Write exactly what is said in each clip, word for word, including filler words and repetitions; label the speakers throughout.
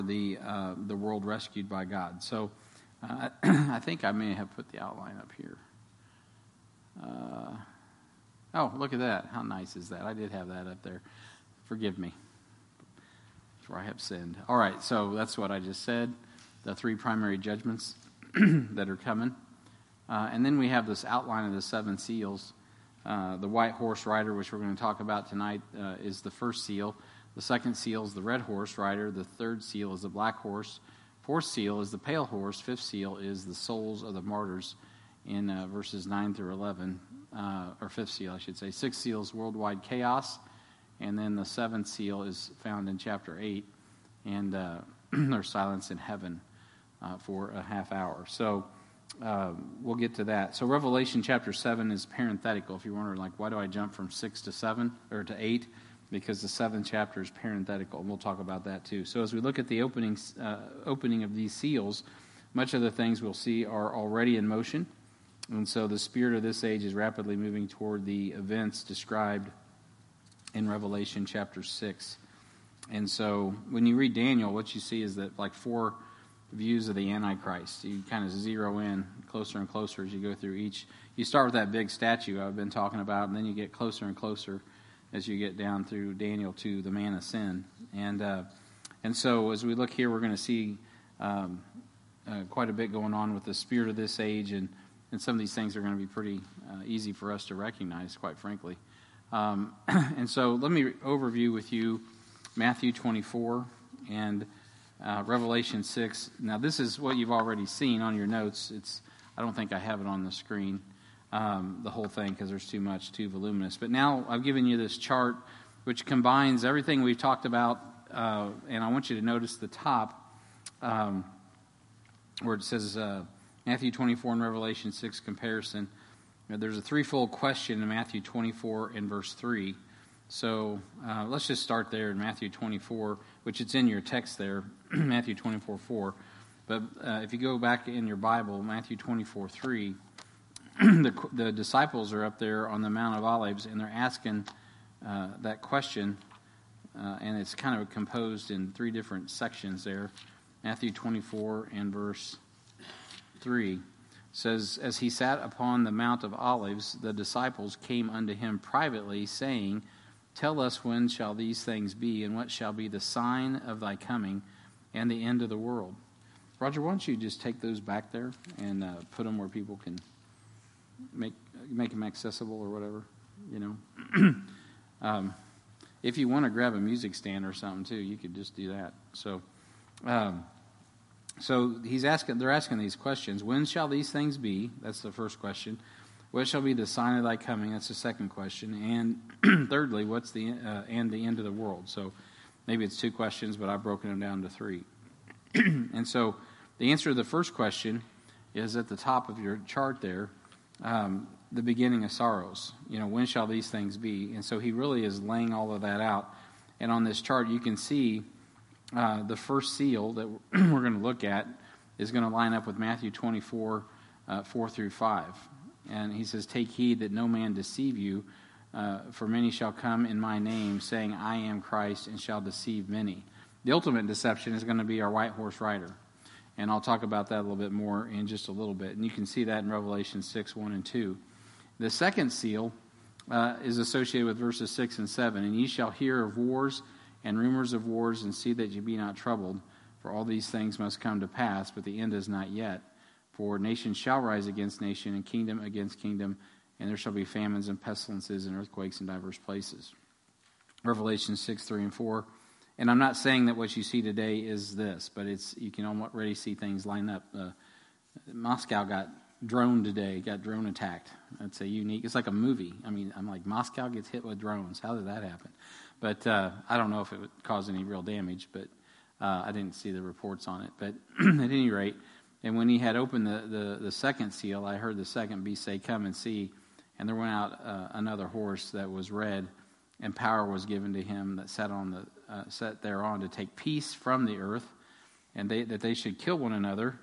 Speaker 1: the uh, the world rescued by God. So uh, I think I may have put the outline up here. Uh, oh, look at that. How nice is that? I did have that up there. Forgive me, for I have sinned. All right, so that's what I just said. The three primary judgments that are coming. Uh, and then we have this outline of the seven seals. Uh, the white horse rider, which we're going to talk about tonight, uh, is the first seal. The second seal is the red horse rider. The third seal is the black horse. Fourth seal is the pale horse. Fifth seal is the souls of the martyrs in uh, verses nine through eleven, uh, or fifth seal, I should say. Sixth seal is worldwide chaos. And then the seventh seal is found in chapter eight, and uh, there's silence in heaven uh, for a half hour. So uh, we'll get to that. So Revelation chapter seven is parenthetical. If you're wondering, like, why do I jump from six to seven, or to eight? Because the seventh chapter is parenthetical, and we'll talk about that too. So as we look at the opening, uh, opening of these seals, much of the things we'll see are already in motion. And so the spirit of this age is rapidly moving toward the events described in Revelation chapter six. And so when you read Daniel, what you see is that like four views of the Antichrist. You kind of zero in closer and closer as you go through each. You start with that big statue I've been talking about, and then you get closer and closer as you get down through Daniel to the man of sin. And uh, and so as we look here, we're going to see um, uh, quite a bit going on with the spirit of this age, and, and some of these things are going to be pretty uh, easy for us to recognize, quite frankly. Um, and so let me overview with you Matthew twenty-four and uh, Revelation six. Now this is what you've already seen on your notes. It's I don't think I have it on the screen. Um, the whole thing, because there's too much, too voluminous. But now I've given you this chart which combines everything we've talked about, uh, and I want you to notice the top um, where it says uh, Matthew twenty-four and Revelation six comparison. Now, there's a threefold question in Matthew twenty-four and verse three. So uh, let's just start there in Matthew twenty-four, which it's in your text there, Matthew twenty-four four. But uh, if you go back in your Bible, Matthew twenty-four three, The, the disciples are up there on the Mount of Olives, and they're asking uh, that question, uh, and it's kind of composed in three different sections there. Matthew twenty-four and verse three says, "As he sat upon the Mount of Olives, the disciples came unto him privately, saying, Tell us when shall these things be, and what shall be the sign of thy coming and the end of the world?" Roger, why don't you just take those back there and uh, put them where people can make make them accessible or whatever, you know. um, if you want to grab a music stand or something too, you could just do that. So, um, so he's asking. They're asking these questions. When shall these things be? That's the first question. What shall be the sign of thy coming? That's the second question. And thirdly, what's the uh, and the end of the world? So maybe it's two questions, but I've broken them down to three. And so the answer to the first question is at the top of your chart there. Um, the beginning of sorrows. You know, when shall these things be? And so he really is laying all of that out. And on this chart, you can see uh, the first seal that we're going to look at is going to line up with Matthew twenty-four, uh, four through five. And he says, Take heed that no man deceive you, uh, for many shall come in my name, saying, I am Christ, and shall deceive many. The ultimate deception is going to be our white horse rider. And I'll talk about that a little bit more in just a little bit. And you can see that in Revelation six, one and two. The second seal uh, is associated with verses six and seven. And ye shall hear of wars and rumors of wars, and see that ye be not troubled. For all these things must come to pass, but the end is not yet. For nation shall rise against nation, and kingdom against kingdom, and there shall be famines and pestilences and earthquakes in diverse places. Revelation six, three and four. And I'm not saying that what you see today is this, but it's you can already see things line up. Uh, Moscow got droned today, got drone attacked. That's a unique, it's like a movie. I mean, I'm like, Moscow gets hit with drones. How did that happen? But uh, I don't know if it would cause any real damage, but uh, I didn't see the reports on it. But at any rate, and when he had opened the, the, the second seal, I heard the second beast say, Come and see. And there went out uh, another horse that was red, and power was given to him that sat on the uh, sat thereon to take peace from the earth, and they, that they should kill one another.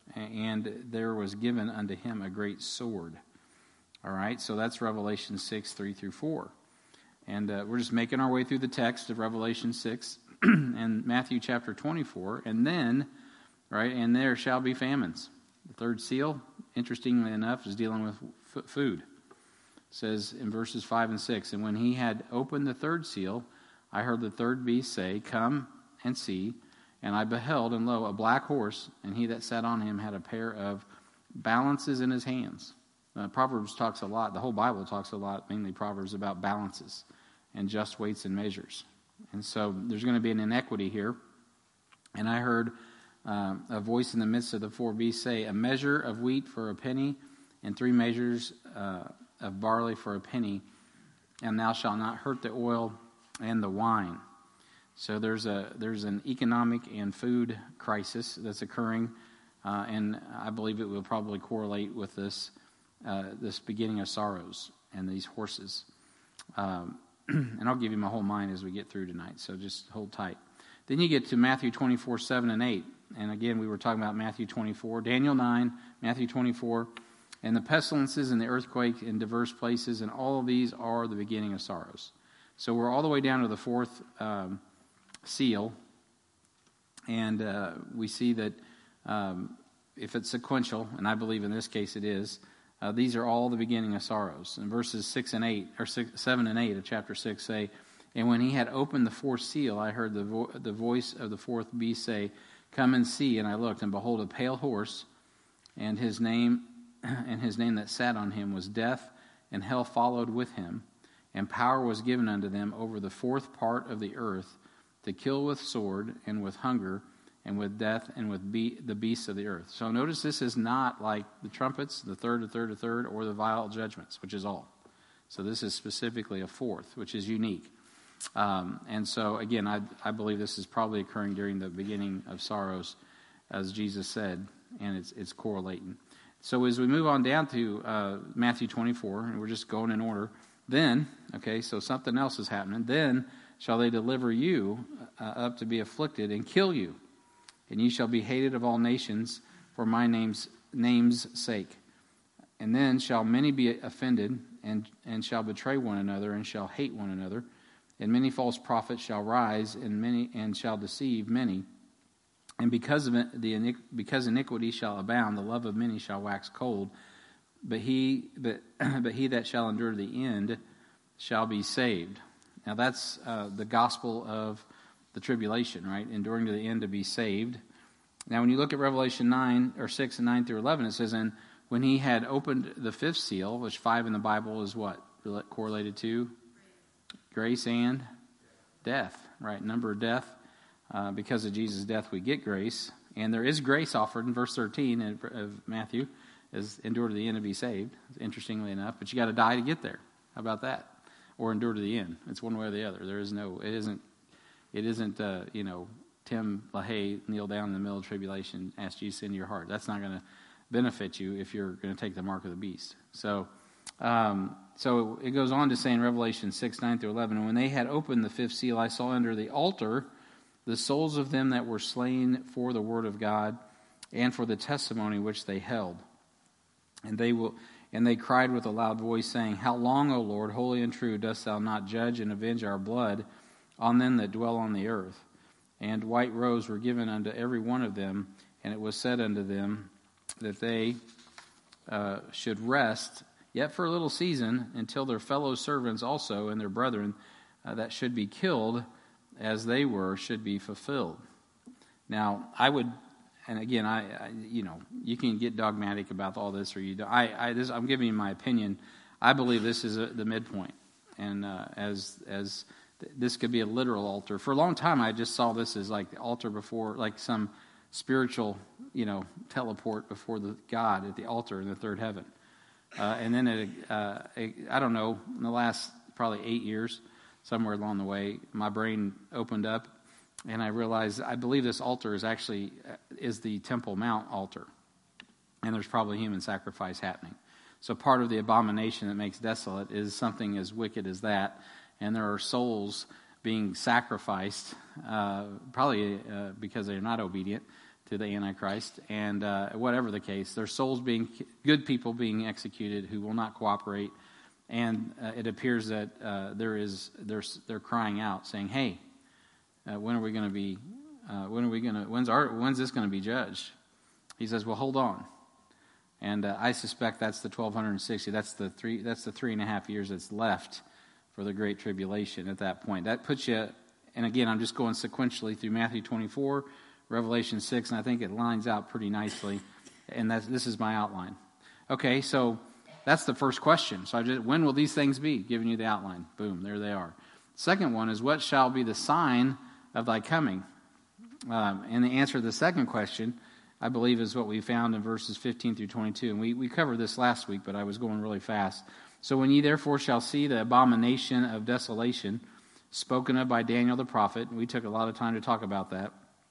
Speaker 1: And there was given unto him a great sword. All right, so that's Revelation six, three through four. And uh, we're just making our way through the text of Revelation six. and Matthew chapter twenty-four, and then, right, and there shall be famines. The third seal, interestingly enough, is dealing with f- food. It says in verses five and six, and when he had opened the third seal, I heard the third beast say, come and see. And I beheld, and lo, a black horse, and he that sat on him had a pair of balances in his hands. Uh, Proverbs talks a lot, the whole Bible talks a lot, mainly Proverbs, about balances and just weights and measures. And so there's going to be an inequity here. And I heard uh, a voice in the midst of the four beasts say, a measure of wheat for a penny, and three measures uh, of barley for a penny, and thou shalt not hurt the oil and the wine. So there's a there's an economic and food crisis that's occurring, uh, and I believe it will probably correlate with this uh, this beginning of sorrows and these horses. Um, and I'll give you my whole mind as we get through tonight, so just hold tight. Then you get to Matthew twenty-four, seven and eight. And again, we were talking about Matthew twenty-four, Daniel nine, Matthew twenty-four, and the pestilences and the earthquake in diverse places, and all of these are the beginning of sorrows. So we're all the way down to the fourth um, seal, and uh, we see that um, if it's sequential, and I believe in this case it is, uh, these are all the beginning of sorrows. And verses six and eight, or six, seven and eight of chapter six say, and when he had opened the fourth seal, I heard the vo- the voice of the fourth beast say, come and see. And I looked, and behold, a pale horse, and his name, and his name that sat on him was Death, and hell followed with him. And power was given unto them over the fourth part of the earth, to kill with sword, and with hunger, and with death, and with be- the beasts of the earth. So notice this is not like the trumpets, the third, the third, the third, or the vial judgments, which is all. So this is specifically a fourth, which is unique. Um, and so, again, I, I believe this is probably occurring during the beginning of sorrows, as Jesus said, and it's it's correlating. So as we move on down to uh, Matthew twenty-four, and we're just going in order, then, okay, so something else is happening. Then shall they deliver you uh, up to be afflicted and kill you, and ye shall be hated of all nations for my name's name's sake. And then shall many be offended, and, and shall betray one another, and shall hate one another. And many false prophets shall rise, and many and shall deceive many. And because of it, the because iniquity shall abound, the love of many shall wax cold. But he but but he that shall endure to the end shall be saved. Now that's uh, the gospel of the tribulation, right? Enduring to the end to be saved. Now, when you look at Revelation nine or six and nine through eleven, it says, and when he had opened the fifth seal, which five in the Bible is what correlated to. Grace and death, right? Number of death. Uh, because of Jesus' death, we get grace. And there is grace offered in verse thirteen of Matthew, is endure to the end to be saved, interestingly enough. But you got to die to get there. How about that? Or endure to the end. It's one way or the other. There is no, it isn't, it isn't, uh, you know, Tim LaHaye kneel down in the middle of tribulation, ask Jesus into your heart. That's not going to benefit you if you're going to take the mark of the beast. So, Um, so it goes on to say in Revelation six, nine through eleven, and when they had opened the fifth seal, I saw under the altar the souls of them that were slain for the word of God and for the testimony which they held. And they will, and they cried with a loud voice, saying, how long, O Lord, holy and true, dost thou not judge and avenge our blood on them that dwell on the earth? And white robes were given unto every one of them, and it was said unto them that they uh, should rest yet for a little season, until their fellow servants also and their brethren uh, that should be killed as they were should be fulfilled. Now, I would, and again, I, I you know, you can get dogmatic about all this, or you don't. I, I this, I'm giving you my opinion. I believe this is a, the midpoint, and uh, as as th- this could be a literal altar. For a long time, I just saw this as like the altar before, like some spiritual, you know, teleport before the God at the altar in the third heaven. Uh, and then, it, uh, it, I don't know, in the last probably eight years, somewhere along the way, my brain opened up, and I realized I believe this altar is actually uh, is the Temple Mount altar, and there's probably human sacrifice happening. So part of the abomination that makes desolate is something as wicked as that, and there are souls being sacrificed, uh, probably uh, because they're not obedient to the Antichrist, and uh, whatever the case, there's souls being, good people being executed who will not cooperate, and uh, it appears that uh, there is, they're, they're crying out, saying, hey, uh, when are we going to be, uh, when are we going to, when's our, when's this going to be judged? He says, well, hold on. And uh, I suspect that's the twelve sixty. That's the three. That's the three and a half years that's left for the Great Tribulation at that point. That puts you. And again, I'm just going sequentially through Matthew twenty-four, Revelation six, and I think it lines out pretty nicely. And that's, this is my outline. Okay, so that's the first question. So I just, when will these things be? Giving you the outline. Boom, there they are. Second one is, what shall be the sign of thy coming? Um, and the answer to the second question, I believe, is what we found in verses fifteen through twenty-two. And we, we covered this last week, but I was going really fast. So when ye therefore shall see the abomination of desolation, spoken of by Daniel the prophet, we took a lot of time to talk about that,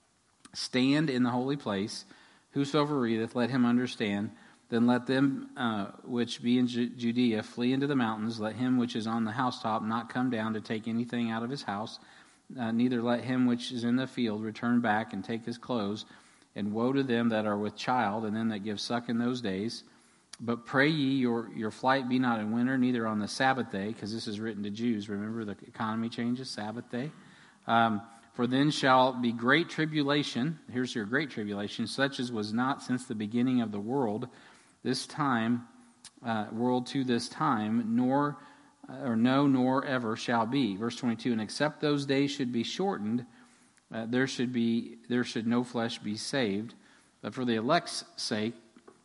Speaker 1: stand in the holy place, whosoever readeth, let him understand. Then let them uh, which be in Ju- Judea flee into the mountains. Let him which is on the housetop not come down to take anything out of his house. Uh, neither let him which is in the field return back and take his clothes. And woe to them that are with child, and them that give suck in those days. But pray ye, your, your flight be not in winter, neither on the Sabbath day, because this is written to Jews. Remember, the economy changes, Sabbath day. Um, For then shall be great tribulation. Here's your great tribulation, such as was not since the beginning of the world, this time, uh, world to this time, nor, uh, or no, nor ever shall be. Verse twenty-two, and except those days should be shortened, uh, there should be, there should no flesh be saved. But for the elect's sake,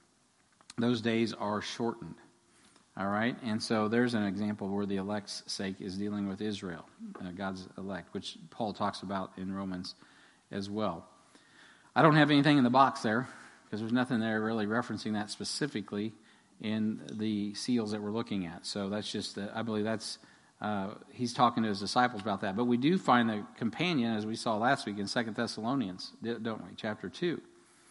Speaker 1: those days are shortened. All right, and so there's an example where the elect's sake is dealing with Israel, uh, God's elect, which Paul talks about in Romans as well. I don't have anything in the box there, because there's nothing there really referencing that specifically in the seals that we're looking at. So that's just, uh, I believe that's, uh, he's talking to his disciples about that. But we do find the companion, as we saw last week, in Second Thessalonians, don't we, chapter two.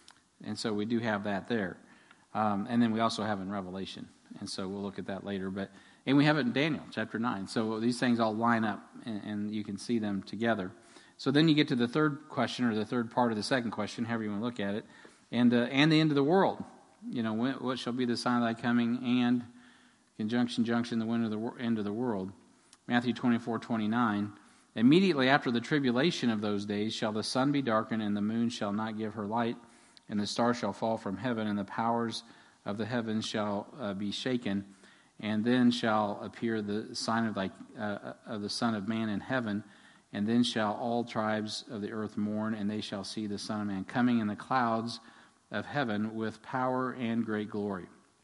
Speaker 1: And so we do have that there. Um, and then we also have in Revelation. And so we'll look at that later. But and we have it in Daniel, chapter nine. So these things all line up, and, and you can see them together. So then you get to the third question, or the third part of the second question, however you want to look at it, and uh, and the end of the world. You know, when, what shall be the sign of thy coming, and conjunction, junction, the wind of the end of the world. Matthew twenty-four, twenty-nine. Immediately after the tribulation of those days shall the sun be darkened, and the moon shall not give her light, and the stars shall fall from heaven, and the powers of the heavens shall uh, be shaken, and then shall appear the sign of thy uh, of the Son of Man in heaven, and then shall all tribes of the earth mourn, and they shall see the Son of Man coming in the clouds of heaven with power and great glory.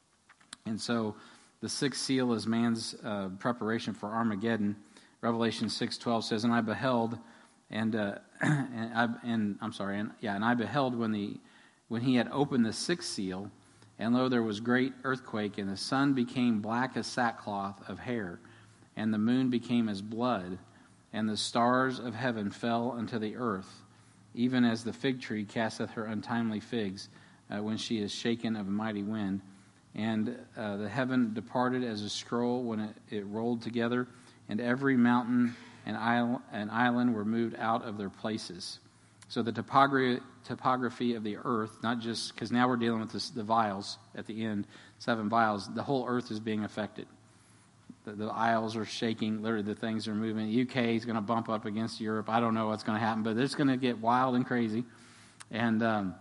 Speaker 1: And so the sixth seal is man's uh, preparation for Armageddon. Revelation six twelve says, "And I beheld, and uh, and, I, and I'm sorry, and yeah, and I beheld when the when he had opened the sixth seal." And lo, there was great earthquake, and the sun became black as sackcloth of hair, and the moon became as blood, and the stars of heaven fell unto the earth, even as the fig tree casteth her untimely figs, uh, when she is shaken of a mighty wind. And uh, the heaven departed as a scroll when it, it rolled together, and every mountain and isle, and island were moved out of their places. So the topography, topography of the earth, not just, because now we're dealing with this, the vials at the end, seven vials, the whole earth is being affected. The, the isles are shaking, literally the things are moving. The U K is going to bump up against Europe. I don't know what's going to happen, but it's going to get wild and crazy. And um,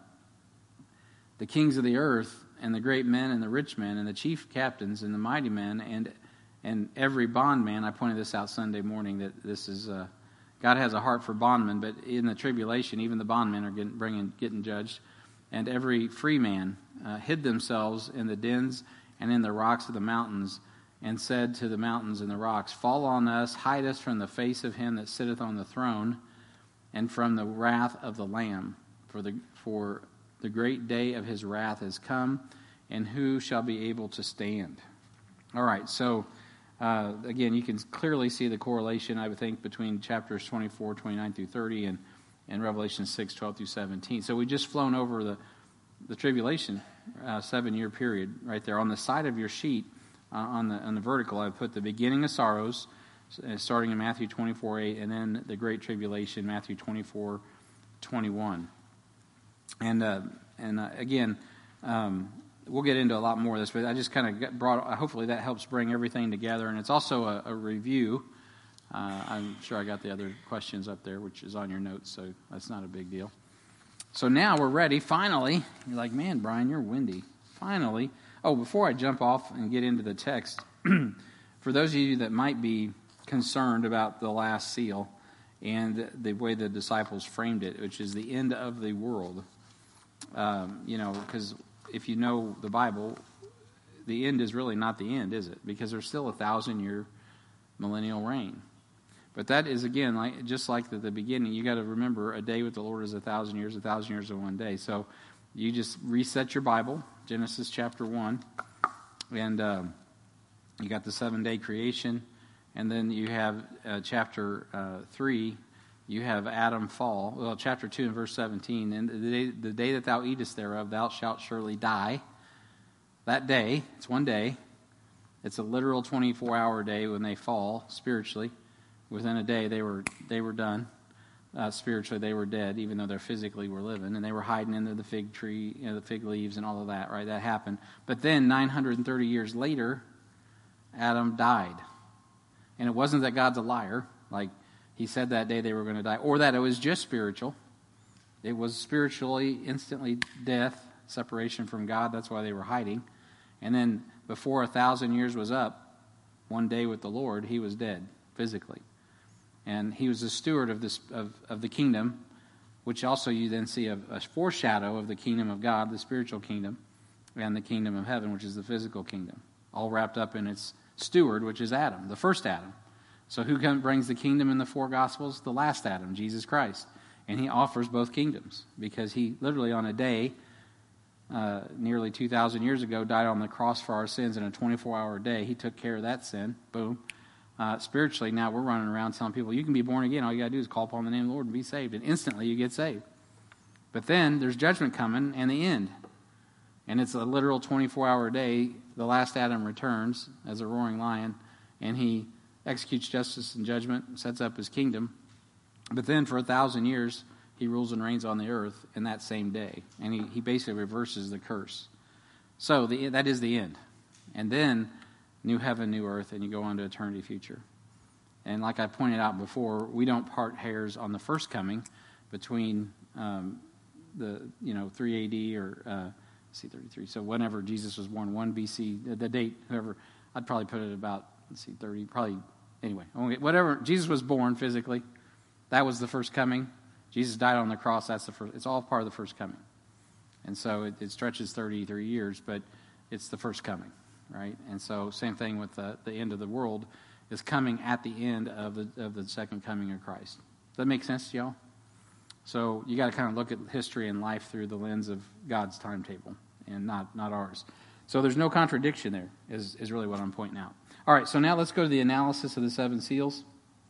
Speaker 1: the kings of the earth, and the great men, and the rich men, and the chief captains, and the mighty men, and and every bondman, I pointed this out Sunday morning, that this is... Uh, God has a heart for bondmen, but in the tribulation, even the bondmen are getting, bringing, getting judged. And every free man uh, hid themselves in the dens and in the rocks of the mountains, and said to the mountains and the rocks, Fall on us, hide us from the face of him that sitteth on the throne, and from the wrath of the Lamb. For the for the great day of his wrath is come, and who shall be able to stand? All right, so... Uh, again, you can clearly see the correlation, I would think, between chapters twenty-four, twenty-nine through thirty and, and Revelation six, twelve through seventeen. So we just flown over the, the tribulation uh, seven-year period right there. On the side of your sheet, uh, on the on the vertical, I put the beginning of sorrows, uh, starting in Matthew twenty-four, eight, and then the Great Tribulation, Matthew twenty-four, twenty-one. And, uh, and uh, again... Um, We'll get into a lot more of this, but I just kind of brought, hopefully that helps bring everything together. And it's also a, a review Uh, I'm sure I got the other questions up there, which is on your notes, so that's not a big deal. So now we're ready. Finally, you're like, man, Brian, you're windy. Finally. Oh, before I jump off and get into the text, for those of you that might be concerned about the last seal and the way the disciples framed it, which is the end of the world, um, you know, because if you know the Bible, the end is really not the end, is it? Because there's still a thousand-year millennial reign. But that is, again, like just like at the beginning, you got to remember a day with the Lord is a thousand years, a thousand years of one day. So you just reset your Bible, Genesis chapter one, and um, you got the seven-day creation, and then you have uh, chapter uh, three, you have Adam fall. Well, chapter two and verse seventeen, and the day, the day that thou eatest thereof, thou shalt surely die. That day, it's one day. It's a literal twenty-four hour day when they fall spiritually. Within a day, they were they were done. Uh, spiritually, they were dead, even though they physically were living. And they were hiding under the fig tree, you know, the fig leaves and all of that, right? That happened. But then, nine hundred thirty years later, Adam died. And it wasn't that God's a liar, like he said that day they were going to die, or that it was just spiritual. It was spiritually, instantly death, separation from God. That's why they were hiding. And then, before a thousand years was up, one day with the Lord, he was dead, physically. And he was a steward of this of, of the kingdom, which also you then see a, a foreshadow of the kingdom of God, the spiritual kingdom, and the kingdom of heaven, which is the physical kingdom, all wrapped up in its steward, which is Adam, the first Adam. So who comes, brings the kingdom in the four Gospels? The last Adam, Jesus Christ. And he offers both kingdoms, because he literally on a day, uh, nearly two thousand years ago, died on the cross for our sins in a twenty-four hour day. He took care of that sin. Boom. Uh, spiritually, now we're running around telling people, you can be born again. All you got to do is call upon the name of the Lord and be saved. And instantly you get saved. But then there's judgment coming and the end. And it's a literal twenty-four hour day. The last Adam returns as a roaring lion. And he executes justice and judgment, sets up his kingdom. But then for a thousand years, he rules and reigns on the earth in that same day. And he, he basically reverses the curse. So the, that is the end. And then new heaven, new earth, and you go on to eternity future. And like I pointed out before, we don't part hairs on the first coming between um, the, you know, three A D or, uh, see, thirty-three. So whenever Jesus was born, one B C, the date, whoever, I'd probably put it about, let's see, thirty, probably, anyway, whatever, Jesus was born physically, that was the first coming. Jesus died on the cross, that's the first, it's all part of the first coming. And so it, it stretches thirty-three years, but it's the first coming. Right, and so same thing with the, the end of the world is coming at the end of the of the second coming of Christ. Does that make sense to y'all? So you got to kind of look at history and life through the lens of God's timetable and not not ours. So there's no contradiction there. Is is really what I'm pointing out. All right, so now let's go to the analysis of the seven seals.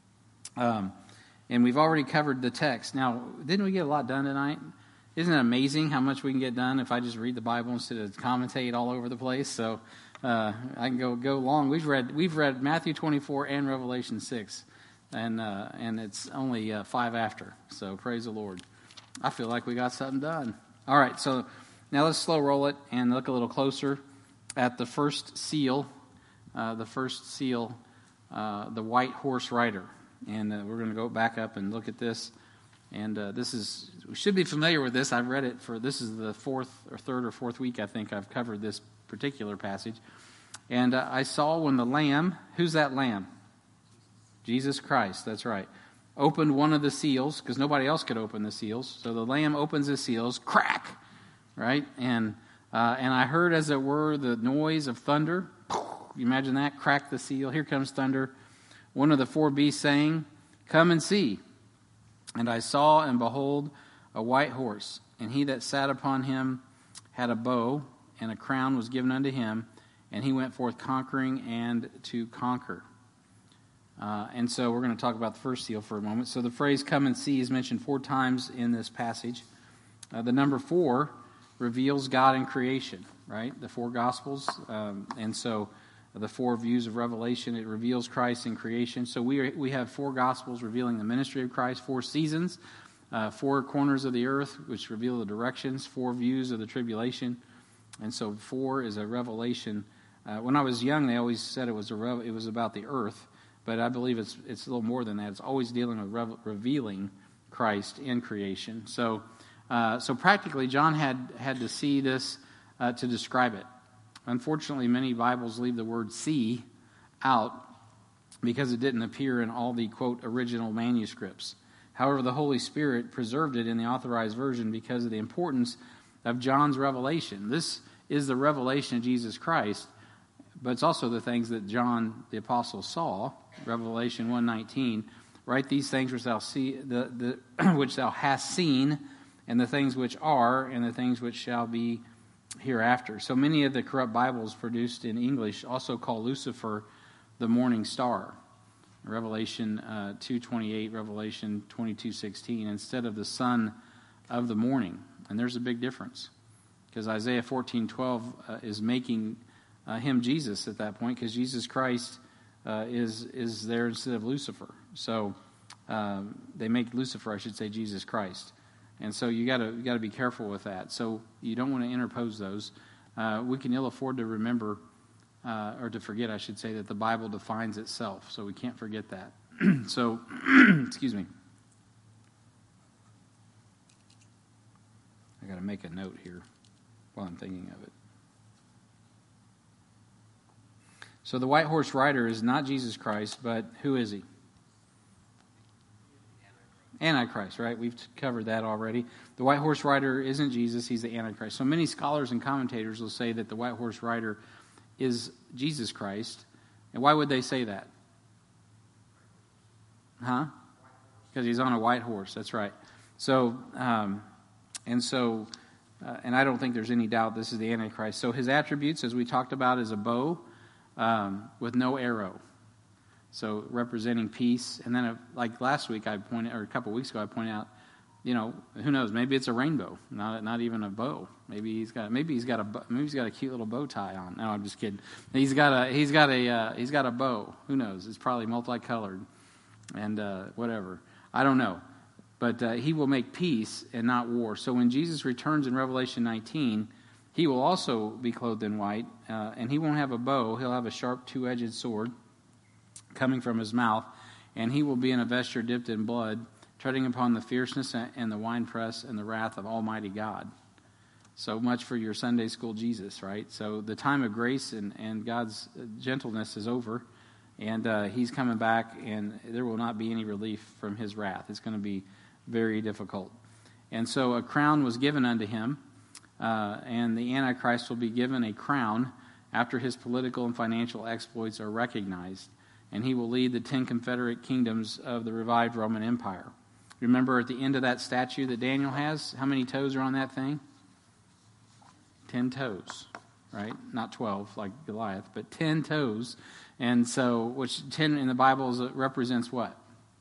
Speaker 1: Um, and we've already covered the text. Now, didn't we get a lot done tonight? Isn't it amazing how much we can get done if I just read the Bible instead of commentate all over the place? So. Uh, I can go go long. We've read we've read Matthew twenty-four and Revelation six, and uh, and it's only uh, five after. So praise the Lord. I feel like we got something done. All right, so now let's slow roll it and look a little closer at the first seal. Uh, the first seal, uh, the white horse rider, and uh, we're going to go back up and look at this. And uh, this is we should be familiar with this. I've read it for this is the fourth or third or fourth week I think I've covered this particular passage. And uh, I saw when the Lamb, who's that Lamb? Jesus Christ, that's right. Opened one of the seals, because nobody else could open the seals. So the Lamb opens the seals, crack, right? And uh, and I heard, as it were, the noise of thunder. You imagine that? Crack the seal. Here comes thunder. One of the four beasts saying, "Come and see." And I saw, and behold, a white horse, and he that sat upon him had a bow, and a crown was given unto him, and he went forth conquering and to conquer. Uh, and so we're going to talk about the first seal for a moment. So the phrase "come and see" is mentioned four times in this passage. Uh, the number four reveals God in creation, right? The four Gospels. Um, and so the four views of Revelation, it reveals Christ in creation. So we are, we have four Gospels revealing the ministry of Christ, four seasons, uh, four corners of the earth, which reveal the directions, four views of the tribulation. And so four is a revelation. Uh, when I was young, they always said it was a rev- it was about the earth, but I believe it's it's a little more than that. It's always dealing with rev- revealing Christ in creation. So, uh, so practically, John had had to see this uh, to describe it. Unfortunately, many Bibles leave the word "see" out because it didn't appear in all the, quote, original manuscripts. However, the Holy Spirit preserved it in the Authorized Version because of the importance of John's revelation. This is the revelation of Jesus Christ, but it's also the things that John the Apostle saw. Revelation one nineteen, write these things which thou see, the, the which thou hast seen, and the things which are, and the things which shall be hereafter. So many of the corrupt Bibles produced in English also call Lucifer the morning star. Revelation uh, two twenty-eight, Revelation twenty-two sixteen, instead of the son of the morning. And there's a big difference, because Isaiah fourteen twelve uh, is making uh, him Jesus at that point, because Jesus Christ uh, is is there instead of Lucifer. So um, they make Lucifer, I should say, Jesus Christ. And so you got to you got to be careful with that. So you don't want to interpose those. Uh, we can ill afford to remember, uh, or to forget, I should say, that the Bible defines itself. So we can't forget that. So, excuse me. I got to make a note here while I'm thinking of it. So the white horse rider is not Jesus Christ, but who is he? Antichrist, right? We've covered that already. The white horse rider isn't Jesus, he's the Antichrist. So many scholars and commentators will say that the white horse rider is Jesus Christ. And why would they say that? Huh? Because he's on a white horse, that's right. So, um, and so, uh, and I don't think there's any doubt this is the Antichrist. So his attributes, as we talked about, is a bow um, with no arrow. So representing peace. And then, uh, like last week, I pointed, or a couple weeks ago, I pointed out, you know, who knows? Maybe it's a rainbow, not not even a bow. Maybe he's got maybe he's got a maybe he's got a cute little bow tie on. No, I'm just kidding. He's got a he's got a uh, he's got a bow. Who knows? It's probably multicolored, and uh, whatever. I don't know, but uh, he will make peace and not war. So when Jesus returns in Revelation nineteen, he will also be clothed in white, uh, and he won't have a bow. He'll have a sharp two-edged sword coming from his mouth, and he will be in a vesture dipped in blood, treading upon the fierceness and the winepress and the wrath of Almighty God. So much for your Sunday school Jesus, right? So the time of grace and, and God's gentleness is over, and uh, he's coming back, and there will not be any relief from his wrath. It's going to be very difficult. And so a crown was given unto him, uh, and the Antichrist will be given a crown after his political and financial exploits are recognized, and he will lead the ten confederate kingdoms of the revived Roman Empire. Remember at the end of that statue that Daniel has, how many toes are on that thing? Ten toes, right? Not twelve like Goliath, but ten toes. And so, which ten in the Bible is, represents what?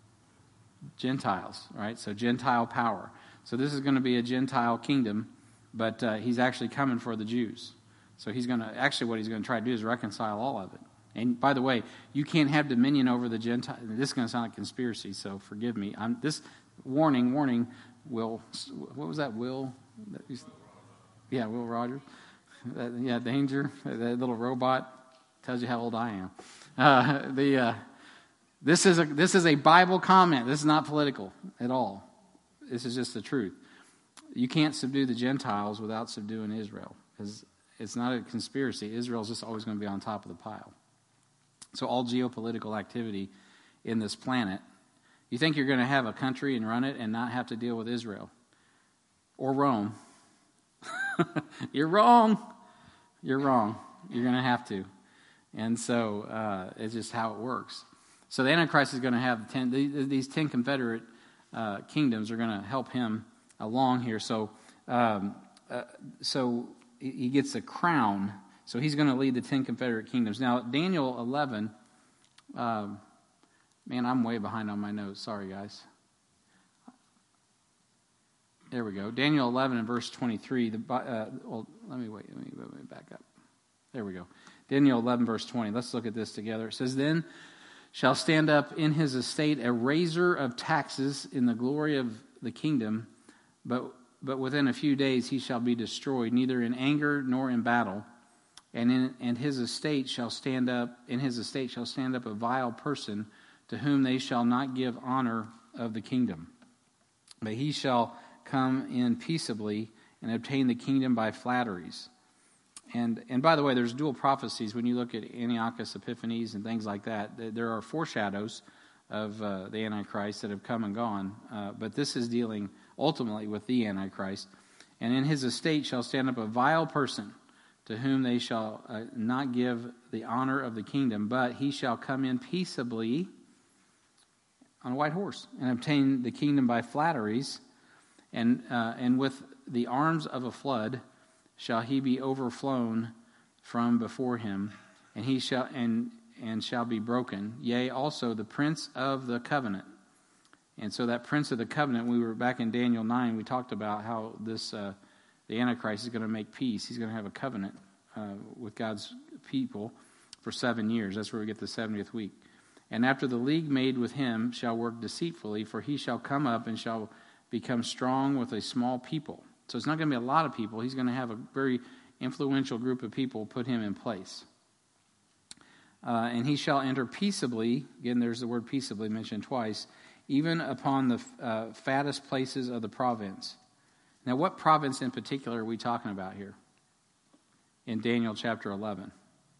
Speaker 1: Gentiles, right? So Gentile power. So this is going to be a Gentile kingdom, but uh, he's actually coming for the Jews. So he's going to, actually what he's going to try to do is reconcile all of it. And by the way, you can't have dominion over the Gentile. This is going to sound like conspiracy, so forgive me. I'm, this warning, warning, Will, what was that, Will? Yeah, Will Rogers. Uh, yeah, danger. That little robot tells you how old I am. Uh, the uh, this is a this is a Bible comment. This is not political at all. This is just the truth. You can't subdue the Gentiles without subduing Israel, because it's not a conspiracy. Israel's just always going to be on top of the pile. So all geopolitical activity in this planet, you think you're going to have a country and run it and not have to deal with Israel or Rome. You're wrong. You're wrong. You're going to have to. And so uh, it's just how it works. So the Antichrist is going to have ten, these ten confederate uh, kingdoms are going to help him along here. So, um, uh, so he gets a crown. So he's going to lead the ten confederate kingdoms. Now, Daniel eleven, um, man, I'm way behind on my notes. Sorry, guys. There we go. Daniel eleven and verse twenty-three. The, uh, well, let me wait. Let me, let me back up. There we go. Daniel eleven, verse twenty. Let's look at this together. It says, "Then shall stand up in his estate a raiser of taxes in the glory of the kingdom, but but within a few days he shall be destroyed, neither in anger nor in battle. and in and his estate shall stand up, in his estate shall stand up a vile person, to whom they shall not give honor of the kingdom. But he shall come in peaceably and obtain the kingdom by flatteries. And and by the way, there's dual prophecies when you look at Antiochus Epiphanes and things like that. There are foreshadows of uh, the Antichrist that have come and gone. Uh, but this is dealing ultimately with the Antichrist. And in his estate shall stand up a vile person, to whom they shall uh, not give the honor of the kingdom, but he shall come in peaceably on a white horse, and obtain the kingdom by flatteries, and uh, and with the arms of a flood shall he be overflown from before him, and he shall and and shall be broken. Yea, also the prince of the covenant. And so that prince of the covenant, we were back in Daniel nine, we talked about how this uh, the Antichrist is going to make peace. He's going to have a covenant uh, with God's people for seven years. That's where we get the seventieth week. And after the league made with him shall work deceitfully, for he shall come up and shall become strong with a small people. So it's not going to be a lot of people. He's going to have a very influential group of people put him in place. Uh, and he shall enter peaceably. Again, there's the word peaceably mentioned twice. Even upon the uh, fattest places of the province. Now, what province in particular are we talking about here? In Daniel chapter eleven.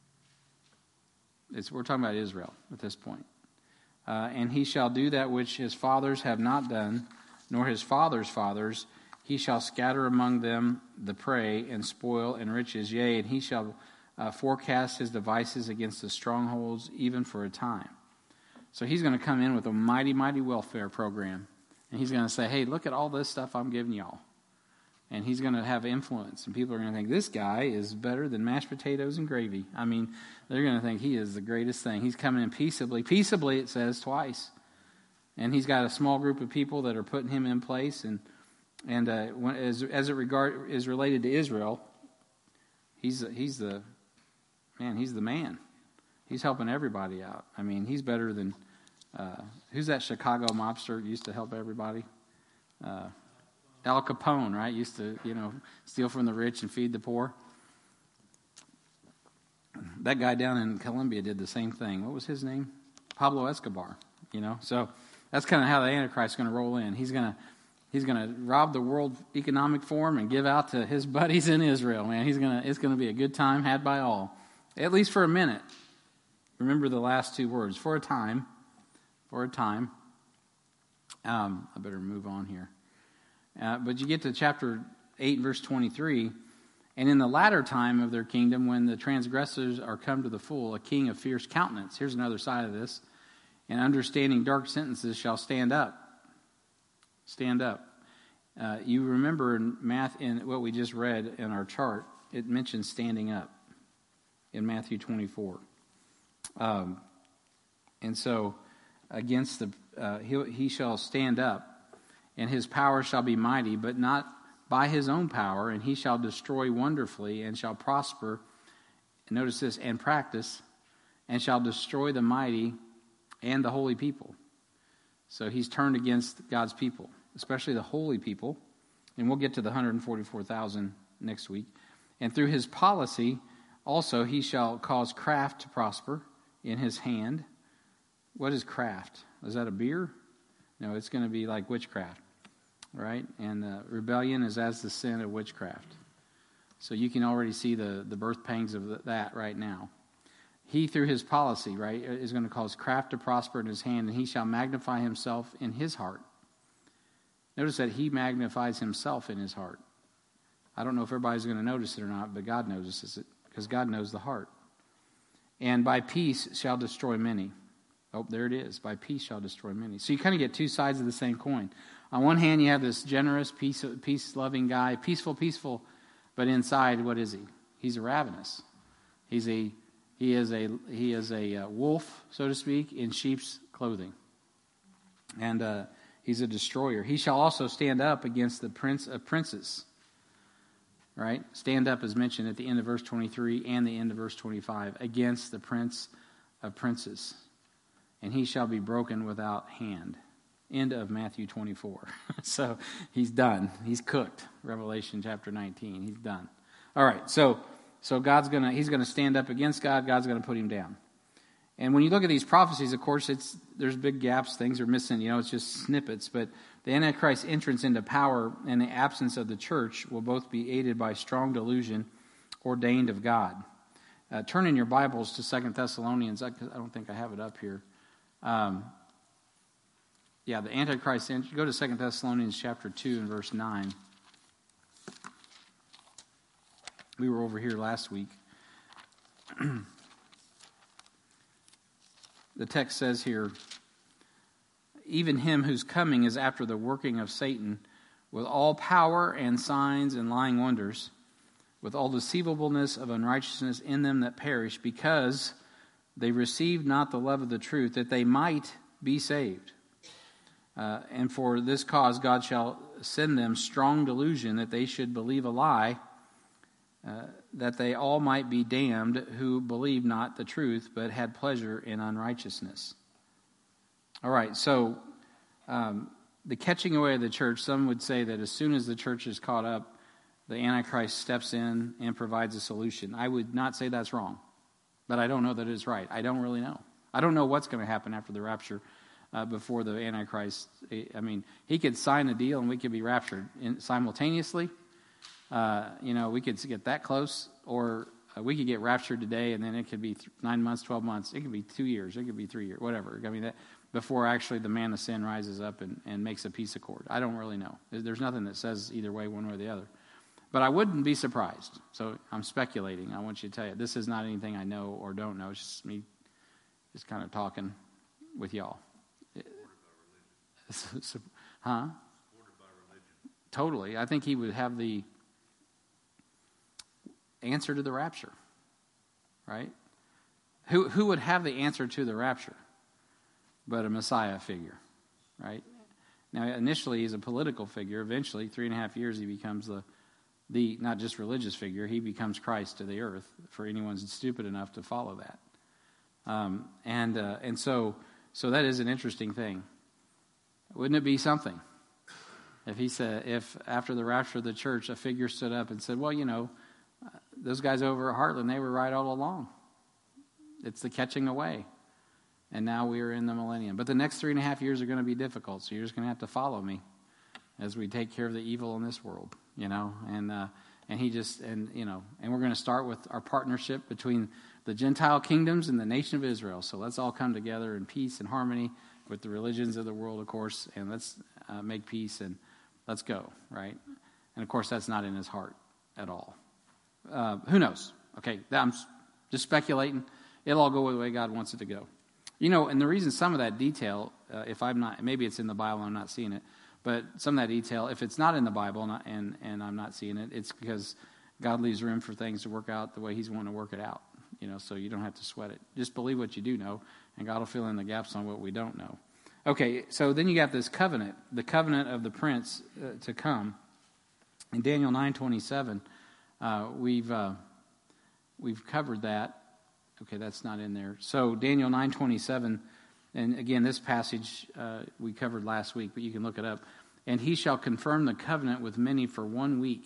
Speaker 1: It's, we're talking about Israel at this point. Uh, and he shall do that which his fathers have not done, nor his fathers' fathers. He shall scatter among them the prey and spoil and riches. Yea, and he shall uh, forecast his devices against the strongholds, even for a time. So he's going to come in with a mighty, mighty welfare program. And he's going to say, hey, look at all this stuff I'm giving y'all. And he's going to have influence. And people are going to think, this guy is better than mashed potatoes and gravy. I mean, they're going to think he is the greatest thing. He's coming in peaceably. Peaceably, it says twice. And he's got a small group of people that are putting him in place. And and uh, when, as, as it regard is related to Israel, he's he's the, man, he's the man. He's helping everybody out. I mean, he's better than, uh, who's that Chicago mobster used to help everybody? Uh, Al Capone, right? Used to, you know, steal from the rich and feed the poor. That guy down in Colombia did the same thing. What was his name? Pablo Escobar, you know? So that's kind of how the Antichrist is going to roll in. He's going to he's going to rob the World Economic Forum and give out to his buddies in Israel, man. He's going to it's going to be a good time had by all, at least for a minute. Remember the last two words, for a time, for a time. Um, I better move on here. Uh, but you get to chapter eight, verse twenty-three, and in the latter time of their kingdom, when the transgressors are come to the full, a king of fierce countenance. Here's another side of this. And understanding dark sentences shall stand up. Stand up. Uh, you remember in math, in what we just read in our chart, it mentions standing up in Matthew twenty-four. Um, and so, against the, uh, he, he shall stand up, and his power shall be mighty, but not by his own power, and he shall destroy wonderfully, and shall prosper, and notice this, and practice, and shall destroy the mighty and the holy people. So he's turned against God's people, especially the holy people, and we'll get to the one hundred forty-four thousand next week. And through his policy, also he shall cause craft to prosper in his hand. What is craft? Is that a beer? No, it's going to be like witchcraft, right? And uh, rebellion is as the sin of witchcraft. So you can already see the, the birth pangs of the, that right now. He, through his policy, right, is going to cause craft to prosper in his hand, and he shall magnify himself in his heart. Notice that he magnifies himself in his heart. I don't know if everybody's going to notice it or not, but God notices it, because God knows the heart. And by peace shall destroy many. Oh, there it is. By peace shall destroy many. So you kind of get two sides of the same coin. On one hand, you have this generous, peace, peace-loving guy, peaceful, peaceful, but inside, what is he? He's a ravenous. He's a he is a he is a uh, wolf, so to speak, in sheep's clothing, and uh, he's a destroyer. He shall also stand up against the prince of princes. Right? Stand up is mentioned at the end of verse twenty-three and the end of verse twenty-five, against the prince of princes. And he shall be broken without hand. End of Matthew twenty-four. So he's done. He's cooked. Revelation chapter nineteen. He's done. All right. So so God's gonna he's gonna stand up against God. God's gonna put him down. And when you look at these prophecies, of course, it's there's big gaps. Things are missing. You know, it's just snippets. But the Antichrist's entrance into power and the absence of the church will both be aided by strong delusion ordained of God. Uh, turn in your Bibles to Second Thessalonians. I, I don't think I have it up here. Um, yeah, the Antichrist. Go to Second Thessalonians chapter two and verse nine. We were over here last week. The text says here, even him whose coming is after the working of Satan, with all power and signs and lying wonders, with all deceivableness of unrighteousness in them that perish, because they received not the love of the truth, that they might be saved. Uh, and for this cause God shall send them strong delusion, that they should believe a lie, Uh, that they all might be damned who believed not the truth, but had pleasure in unrighteousness. All right, so um, the catching away of the church, some would say that as soon as the church is caught up, the Antichrist steps in and provides a solution. I would not say that's wrong, but I don't know that it's right. I don't really know. I don't know what's going to happen after the rapture uh, before the Antichrist. I mean, he could sign a deal and we could be raptured in, simultaneously. Uh, you know, we could get that close, or uh, we could get raptured today, and then it could be th- nine months, twelve months. It could be two years. It could be three years, whatever. I mean, that before actually the man of sin rises up and, and makes a peace accord. I don't really know. There's nothing that says either way, one way or the other. But I wouldn't be surprised. So I'm speculating. I want you to tell you, this is not anything I know or don't know. It's just me just kind of talking with y'all. Huh? Totally. I think he would have the answer to the rapture, right? Who who would have the answer to the rapture but a Messiah figure, right? Now, initially he's a political figure. Eventually, three and a half years, he becomes the the not just religious figure. He becomes Christ to the earth for anyone stupid enough to follow that. Um, and uh, and so so that is an interesting thing. Wouldn't it be something if he said, if after the rapture of the church, a figure stood up and said, well, you know, those guys over at Heartland, they were right all along. It's the catching away. And now we are in the millennium. But the next three and a half years are going to be difficult, so you're just going to have to follow me as we take care of the evil in this world, you know. And uh, and he just, and you know, and we're going to start with our partnership between the Gentile kingdoms and the nation of Israel. So let's all come together in peace and harmony with the religions of the world, of course, and let's uh, make peace and let's go, right? And of course, that's not in his heart at all. Uh, who knows? Okay, I'm just speculating. It'll all go the way God wants it to go. You know, and the reason some of that detail, uh, if I'm not, maybe it's in the Bible and I'm not seeing it, but some of that detail, if it's not in the Bible and, I, and, and I'm not seeing it, it's because God leaves room for things to work out the way he's wanting to work it out. You know, so you don't have to sweat it. Just believe what you do know, and God will fill in the gaps on what we don't know. Okay, so then you got this covenant, the covenant of the prince uh, to come. In Daniel nine twenty-seven, uh, we've uh, we've covered that. Okay, that's not in there. So Daniel nine twenty-seven, and again, this passage uh, we covered last week, but you can look it up. And he shall confirm the covenant with many for one week.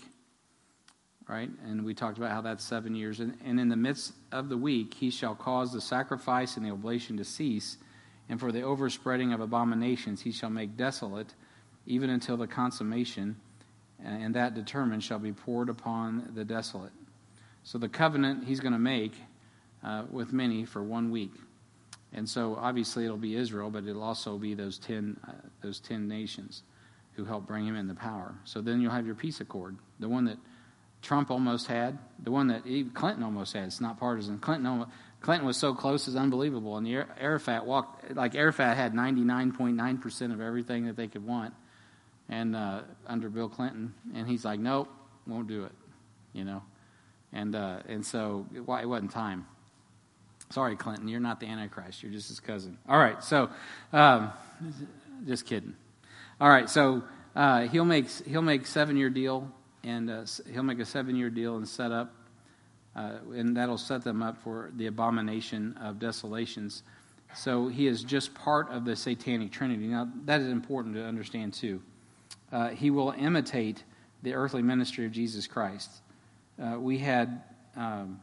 Speaker 1: Right? And we talked about how that's seven years. And, and in the midst of the week, he shall cause the sacrifice and the oblation to cease. And for the overspreading of abominations, he shall make desolate, even until the consummation. And that determined shall be poured upon the desolate. So the covenant he's going to make uh, with many for one week. And so obviously it'll be Israel, but it'll also be those ten, uh, those ten nations who help bring him into power. So then you'll have your peace accord, the one that Trump almost had, the one that even Clinton almost had. It's not partisan. Clinton almost, Clinton was so close, it's unbelievable. And the Arafat walked, like Arafat had ninety-nine point nine percent of everything that they could want, and uh, under Bill Clinton, and he's like, nope, won't do it, you know. And uh, and so it, it wasn't time. Sorry, Clinton, you're not the Antichrist. You're just his cousin. All right, so um, just kidding. All right, so uh, he'll make he'll make seven year deal. And uh, he'll make a seven-year deal and set up, uh, and that'll set them up for the abomination of desolations. So he is just part of the satanic trinity. Now, that is important to understand, too. Uh, he will imitate the earthly ministry of Jesus Christ. Uh, we had um,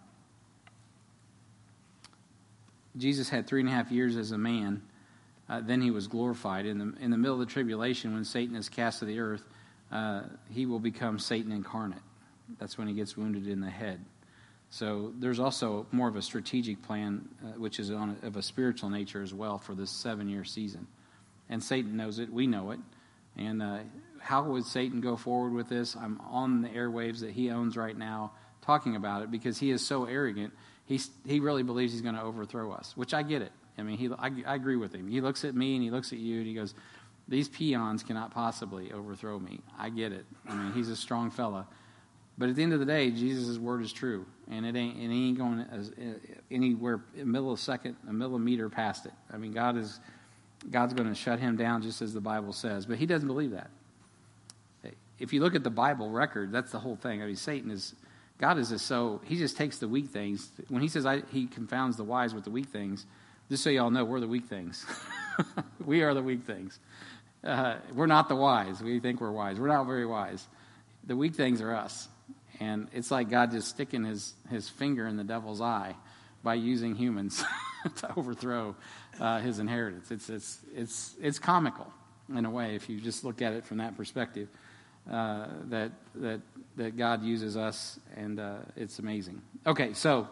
Speaker 1: Jesus had three and a half years as a man. Uh, then he was glorified. In the in the middle of the tribulation, when Satan is cast to the earth, uh, he will become Satan incarnate. That's when he gets wounded in the head. So there's also more of a strategic plan, uh, which is on a, of a spiritual nature as well for this seven-year season. And Satan knows it. We know it. And uh, how would Satan go forward with this? I'm on the airwaves that he owns right now talking about it because he is so arrogant. He he really believes he's going to overthrow us, which I get it. I mean, he I, I agree with him. He looks at me and he looks at you and he goes, these peons cannot possibly overthrow me. I get it. I mean, he's a strong fella. But at the end of the day, Jesus' word is true, and it ain't it ain't going as, anywhere a millisecond, a millimeter past it. I mean, God is God's going to shut him down just as the Bible says, but he doesn't believe that. If you look at the Bible record, that's the whole thing. I mean, Satan is God is just so he just takes the weak things. When he says I, he confounds the wise with the weak things, just so y'all know, we're the weak things. We are the weak things. Uh, we're not the wise. We think we're wise. We're not very wise. The weak things are us. And it's like God just sticking his, his finger in the devil's eye by using humans to overthrow uh, his inheritance. It's it's it's it's comical in a way if you just look at it from that perspective. Uh, that that that God uses us, and uh, it's amazing. Okay, so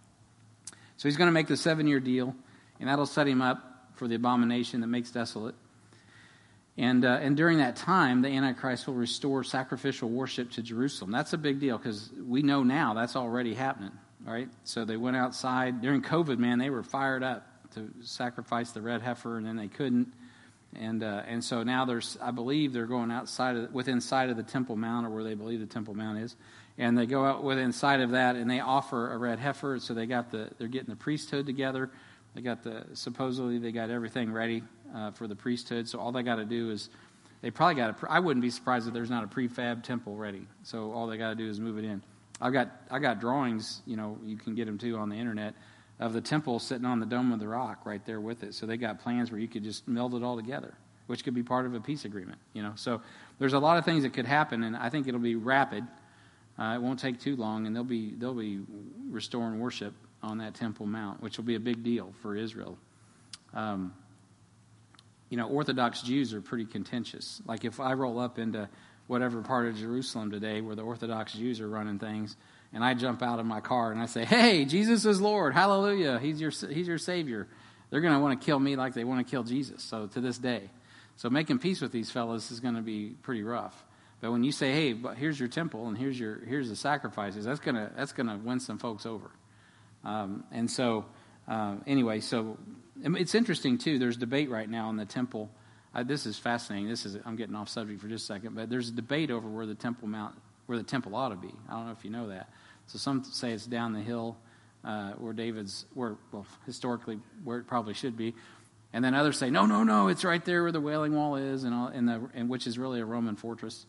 Speaker 1: so he's going to make the seven-year deal, and that'll set him up for the abomination that makes desolate. And uh, and during that time, the Antichrist will restore sacrificial worship to Jerusalem. That's a big deal because we know now that's already happening, right? So they went outside. During COVID, man, they were fired up to sacrifice the red heifer, and then they couldn't. And uh, and so now there's, I believe they're going outside of, within sight of the Temple Mount, or where they believe the Temple Mount is. And they go out within sight of that, and they offer a red heifer. So they got the, they're getting the priesthood together. They got the, supposedly they got everything ready uh, for the priesthood. So all they got to do is, they probably got a, I wouldn't be surprised if there's not a prefab temple ready. So all they got to do is move it in. I've got, I got drawings, you know, you can get them too on the internet, of the temple sitting on the Dome of the Rock right there with it. So they got plans where you could just meld it all together, which could be part of a peace agreement, you know. So there's a lot of things that could happen, and I think it'll be rapid. Uh, it won't take too long, and they'll be they'll be restoring worship on that Temple Mount, which will be a big deal for Israel. Um, you know, Orthodox Jews are pretty contentious. Like if I roll up into whatever part of Jerusalem today where the Orthodox Jews are running things, and I jump out of my car and I say, "Hey, Jesus is Lord, hallelujah! He's your He's your Savior." They're going to want to kill me like they want to kill Jesus. So to this day, so making peace with these fellas is going to be pretty rough. But when you say, "Hey, but here's your temple and here's your here's the sacrifices," that's gonna that's gonna win some folks over. Um, and so, uh, anyway, so it's interesting too. There's debate right now on the temple. Uh, this is fascinating. This is I'm getting off subject for just a second, but there's a debate over where the Temple Mount, where the temple ought to be. I don't know if you know that. So some say it's down the hill uh, where David's, where well historically where it probably should be, and then others say no, no, no, it's right there where the Wailing Wall is, and all, and the and which is really a Roman fortress.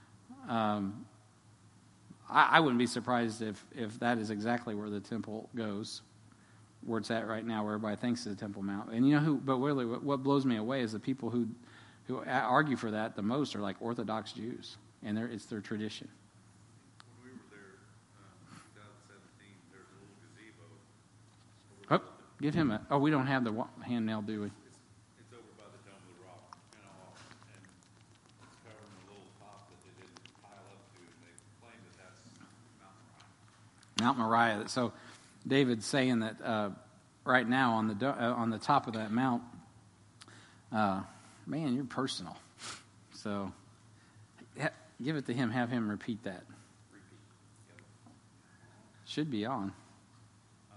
Speaker 1: Um, I, I wouldn't be surprised if if that is exactly where the temple goes, where it's at right now, where everybody thinks is the Temple Mount. And you know who? But really, what, what blows me away is the people who who argue for that the most are like Orthodox Jews, and it's their tradition.
Speaker 2: When we were there, uh, twenty seventeen, there's a little gazebo.
Speaker 1: Oh, give him a. Oh, we don't have the hand nail, do we?
Speaker 2: It's, it's over by the Dome of the Rock, you know, and it's covering a little top that they didn't pile up to, and they claim that that's Mount Moriah.
Speaker 1: Mount Moriah. So David's saying that uh, right now on the do- uh, on the top of that mount, uh, man, you're personal. So ha- give it to him. Have him repeat that.
Speaker 2: Repeat. Yep.
Speaker 1: Should be on.
Speaker 2: Um,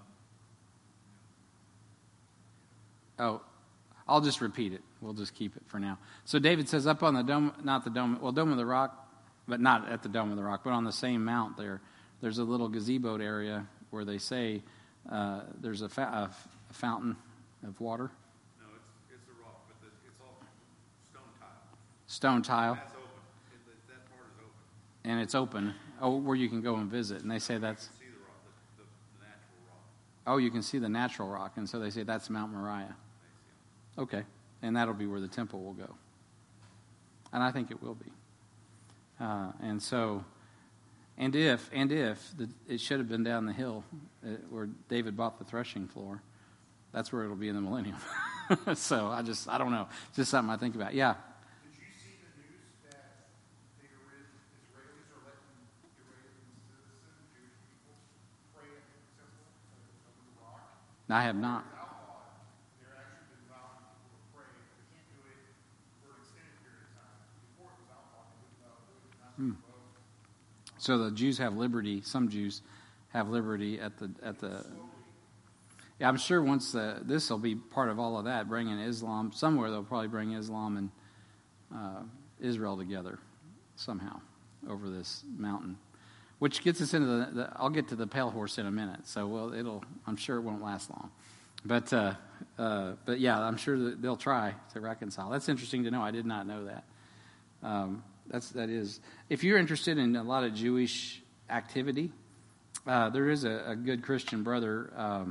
Speaker 1: Oh, I'll just repeat it. We'll just keep it for now. So David says, up on the dome, not the dome, well, Dome of the Rock, but not at the Dome of the Rock, but on the same mount there, there's a little gazeboed area where they say uh, there's a, fa- a fountain of water.
Speaker 2: no, it's it's a rock, but the, it's all stone tile.
Speaker 1: Stone tile.
Speaker 2: That's open. It, it, that part is open.
Speaker 1: And it's open. Oh, where you can go and visit. And they say that's,
Speaker 2: You can see the rock, the, the, the natural rock.
Speaker 1: oh, you can see the natural rock. And so they say that's Mount Moriah. Okay. And that'll be where the temple will go. And I think it will be. Uh, and so And if, and if, the, it should have been down the hill uh, where David bought the threshing floor. That's where it'll be in the millennium. So I just, I don't know. It's just something I think about. Yeah.
Speaker 3: Did you see the news that the Israelis are letting Iranian citizen Jewish people pray at the temple of the rock?
Speaker 1: I have not.
Speaker 3: Outlawed. They're actually been allowing people to pray, but they can't do it for an extended period of time. Before it was outlawed, they wouldn't allow it. Not
Speaker 1: Hmm.
Speaker 3: vote.
Speaker 1: So the Jews have liberty. Some Jews have liberty at the at the. Yeah, I'm sure once the, this will be part of all of that, bringing Islam somewhere. They'll probably bring Islam and uh, Israel together somehow over this mountain, which gets us into the, the. I'll get to the pale horse in a minute. So well, it'll. I'm sure it won't last long, but uh, uh, but yeah, I'm sure that they'll try to reconcile. That's interesting to know. I did not know that. Um, That's that is. If you're interested in a lot of Jewish activity, uh, there is a, a good Christian brother. Um,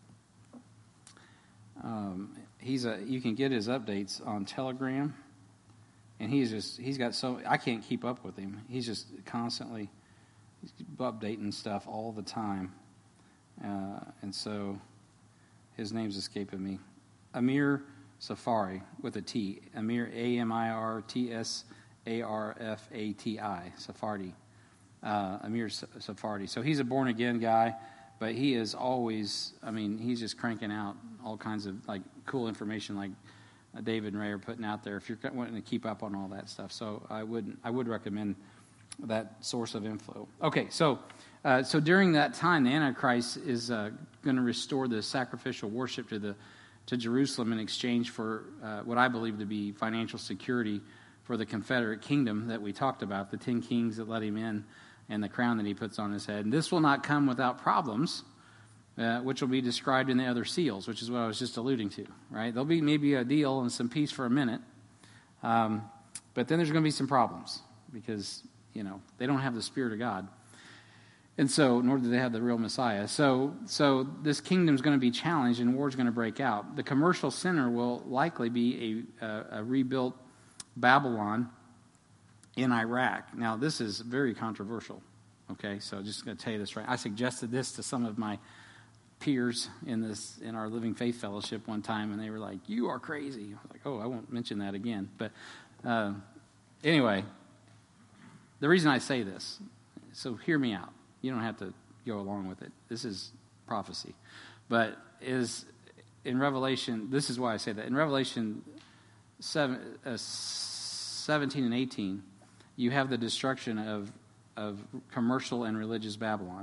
Speaker 1: um, he's a. You can get his updates on Telegram, and he's just he's got so I can't keep up with him. He's just constantly he's updating stuff all the time, uh, and so his name's escaping me. Amir Safari with a T. Amir A M I R T S. A R F A T I, Sephardi, uh, Amir Sephardi. So he's a born-again guy, but he is always, I mean, he's just cranking out all kinds of, like, cool information like uh, David and Ray are putting out there if you're wanting to keep up on all that stuff. So I would I would recommend that source of info. Okay, so uh, so during that time, the Antichrist is uh, going to restore the sacrificial worship to the to Jerusalem in exchange for uh, what I believe to be financial security for the Confederate kingdom that we talked about, the ten kings that let him in, and the crown that he puts on his head. And this will not come without problems, uh, which will be described in the other seals, which is what I was just alluding to, right? There'll be maybe a deal and some peace for a minute, um, but then there's going to be some problems because, you know, they don't have the Spirit of God. And so, nor do they have the real Messiah. So, so this kingdom is going to be challenged and war is going to break out. The commercial center will likely be a, a, a rebuilt Babylon in Iraq. Now, this is very controversial, okay? So just going to tell you this right. I suggested this to some of my peers in this in our Living Faith Fellowship one time, and they were like, you are crazy. I was like, oh, I won't mention that again. But uh, anyway, the reason I say this, so hear me out. You don't have to go along with it. This is prophecy. But is in Revelation, this is why I say that. In Revelation seven, uh, seventeen and eighteen, you have the destruction of of commercial and religious Babylon.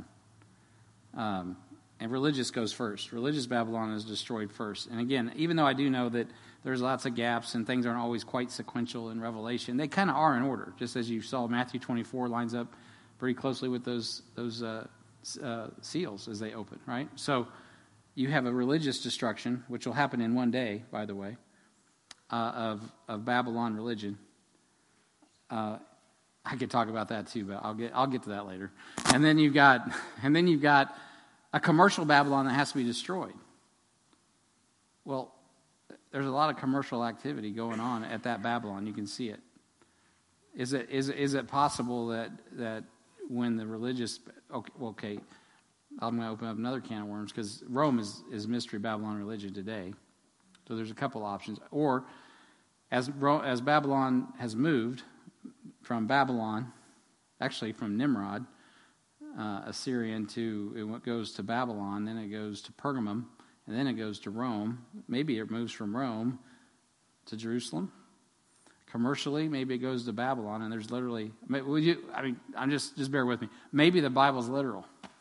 Speaker 1: Um, and religious goes first. Religious Babylon is destroyed first. And again, even though I do know that there's lots of gaps and things aren't always quite sequential in Revelation, they kind of are in order. Just as you saw, Matthew twenty-four lines up pretty closely with those those uh, uh, seals as they open, right? So you have a religious destruction, which will happen in one day, by the way, uh, of of Babylon religion. Uh, I could talk about that too, but I'll get I'll get to that later. And then you've got and then you've got a commercial Babylon that has to be destroyed. Well, there's a lot of commercial activity going on at that Babylon. You can see it. Is it is is it possible that that when the religious okay, okay I'm going to open up another can of worms because Rome is is mystery Babylon religion today. So there's a couple options. Or as as Babylon has moved from Babylon, actually from Nimrod, uh, Assyrian, to it goes to Babylon, then it goes to Pergamum, and then it goes to Rome. Maybe it moves from Rome to Jerusalem. Commercially, maybe it goes to Babylon, and there's literally. Would you? I mean, I'm just just bear with me. Maybe the Bible's literal.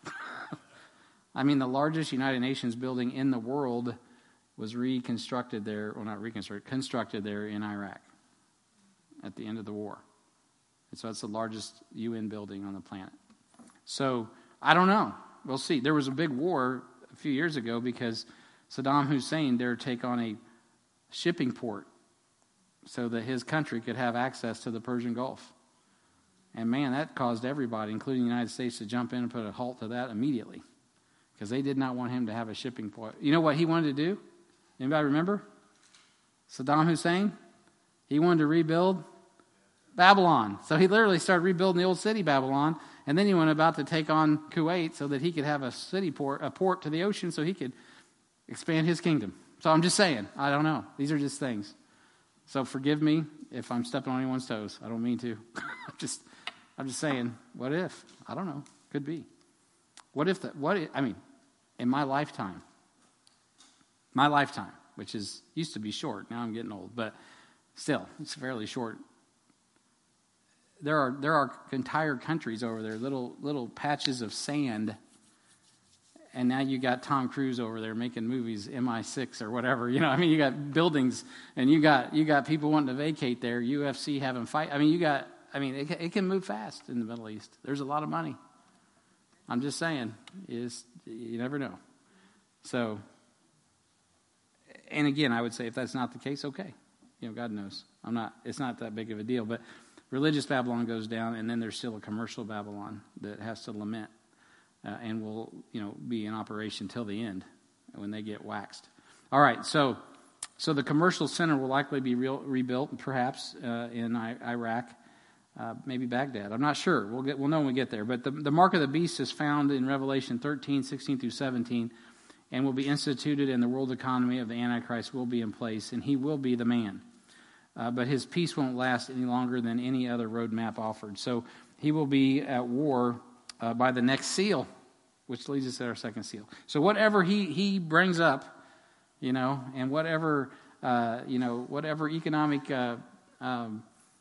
Speaker 1: I mean, the largest United Nations building in the world was reconstructed there, well, not reconstructed, constructed there in Iraq at the end of the war. And so it's the largest U N building on the planet. So I don't know. We'll see. There was a big war a few years ago because Saddam Hussein dared take on a shipping port so that his country could have access to the Persian Gulf. And man, that caused everybody, including the United States, to jump in and put a halt to that immediately because they did not want him to have a shipping port. You know what he wanted to do? Anybody remember? Saddam Hussein? He wanted to rebuild Babylon. So he literally started rebuilding the old city, Babylon, and then he went about to take on Kuwait so that he could have a city port, a port to the ocean so he could expand his kingdom. So I'm just saying, I don't know. These are just things. So forgive me if I'm stepping on anyone's toes. I don't mean to. I'm just, I'm just saying, what if? I don't know. Could be. What if, the, what if, I mean, in my lifetime, my lifetime, which is used to be short, now I'm getting old, but still, it's fairly short. There are there are entire countries over there, little little patches of sand, and now you got Tom Cruise over there making movies, M I six or whatever. You know, I mean, you got buildings, and you got you got people wanting to vacate there. U F C having fight. I mean, you got. I mean, it, it can move fast in the Middle East. There's a lot of money. I'm just saying, is you never know. So, and again, I would say if that's not the case, okay. You know, God knows. I'm not. It's not that big of a deal, but. Religious Babylon goes down, and then there's still a commercial Babylon that has to lament uh, and will, you know, be in operation till the end when they get waxed. All right, so so the commercial center will likely be real, rebuilt, perhaps uh, in I, Iraq, uh, maybe Baghdad. I'm not sure. We'll get we'll know when we get there. But the the mark of the beast is found in Revelation thirteen, sixteen through seventeen, and will be instituted, and the world economy of the Antichrist will be in place, and he will be the man. Uh, but his peace won't last any longer than any other roadmap offered. So he will be at war uh, by the next seal, which leads us to our second seal. So whatever he, he brings up, you know, and whatever, uh, you know, whatever economic uh, um,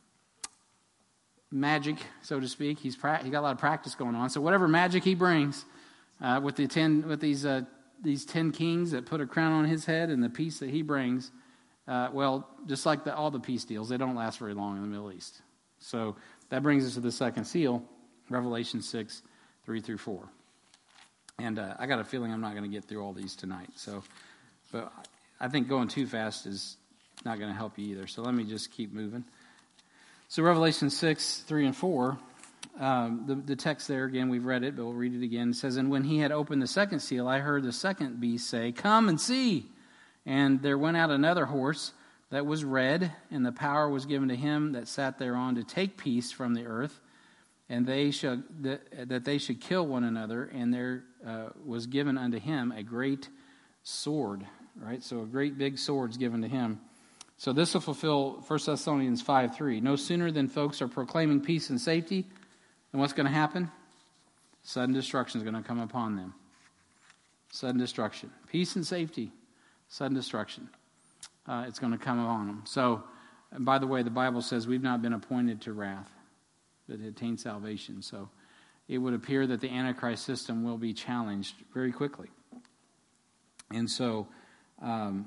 Speaker 1: magic, so to speak, he's pra- he got a lot of practice going on. So whatever magic he brings uh, with the ten with these uh, these ten kings that put a crown on his head and the peace that he brings. Uh, well, just like the, all the peace deals, they don't last very long in the Middle East. So that brings us to the second seal, Revelation six, three through four. And uh, I got a feeling I'm not going to get through all these tonight. So, but I think going too fast is not going to help you either. So let me just keep moving. So Revelation six, three and four, um, the, the text there, again, we've read it, but we'll read it again. It says, "And when he had opened the second seal, I heard the second beast say, 'Come and see.' And there went out another horse that was red, and the power was given to him that sat thereon to take peace from the earth, and they should that, that they should kill one another. And there uh, was given unto him a great sword." Right, so a great big sword's given to him. So this will fulfill First Thessalonians five three. No sooner than folks are proclaiming peace and safety, and what's going to happen? Sudden destruction is going to come upon them. Sudden destruction, peace and safety. Sudden destruction. Uh, it's going to come upon them. So, and by the way, the Bible says we've not been appointed to wrath, but attain salvation. So it would appear that the Antichrist system will be challenged very quickly. And so um,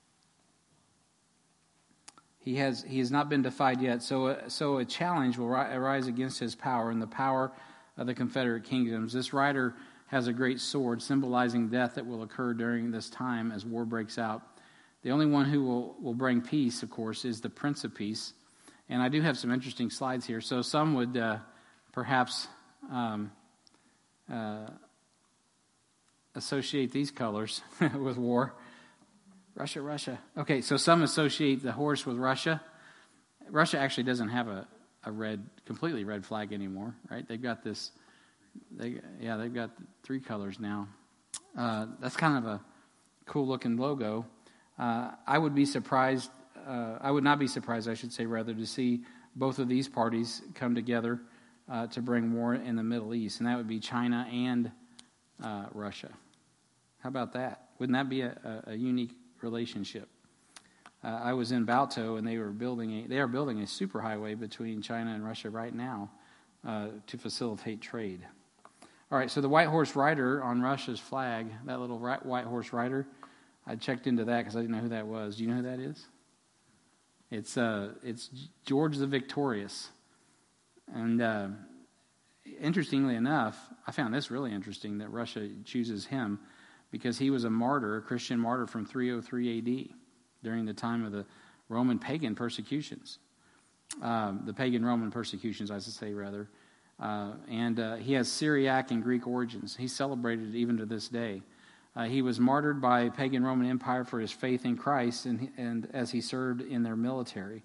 Speaker 1: he has he has not been defied yet. So, uh, so a challenge will ri- arise against his power and the power of the Confederate Kingdoms. This rider has a great sword symbolizing death that will occur during this time as war breaks out. The only one who will, will bring peace, of course, is the Prince of Peace. And I do have some interesting slides here. So some would uh, perhaps um, uh, associate these colors with war. Russia, Russia. Okay, so some associate the horse with Russia. Russia actually doesn't have a, a red, completely red flag anymore, right? They've got this... They, yeah, they've got three colors now. Uh, that's kind of a cool-looking logo. Uh, I would be surprised, uh, I would not be surprised, I should say, rather, to see both of these parties come together uh, to bring war in the Middle East, and that would be China and uh, Russia. How about that? Wouldn't that be a, a, a unique relationship? Uh, I was in Balto, and they were building a, they are building a superhighway between China and Russia right now uh, to facilitate trade. All right, so the white horse rider on Russia's flag, that little white horse rider, I checked into that because I didn't know who that was. Do you know who that is? It's uh, it's George the Victorious. And uh, interestingly enough, I found this really interesting that Russia chooses him because he was a martyr, a Christian martyr from three oh three A D during the time of the Roman pagan persecutions. Um, the pagan Roman persecutions, I should say, rather. Uh, and uh, he has Syriac and Greek origins. He's celebrated even to this day. Uh, he was martyred by pagan Roman Empire for his faith in Christ and, and as he served in their military.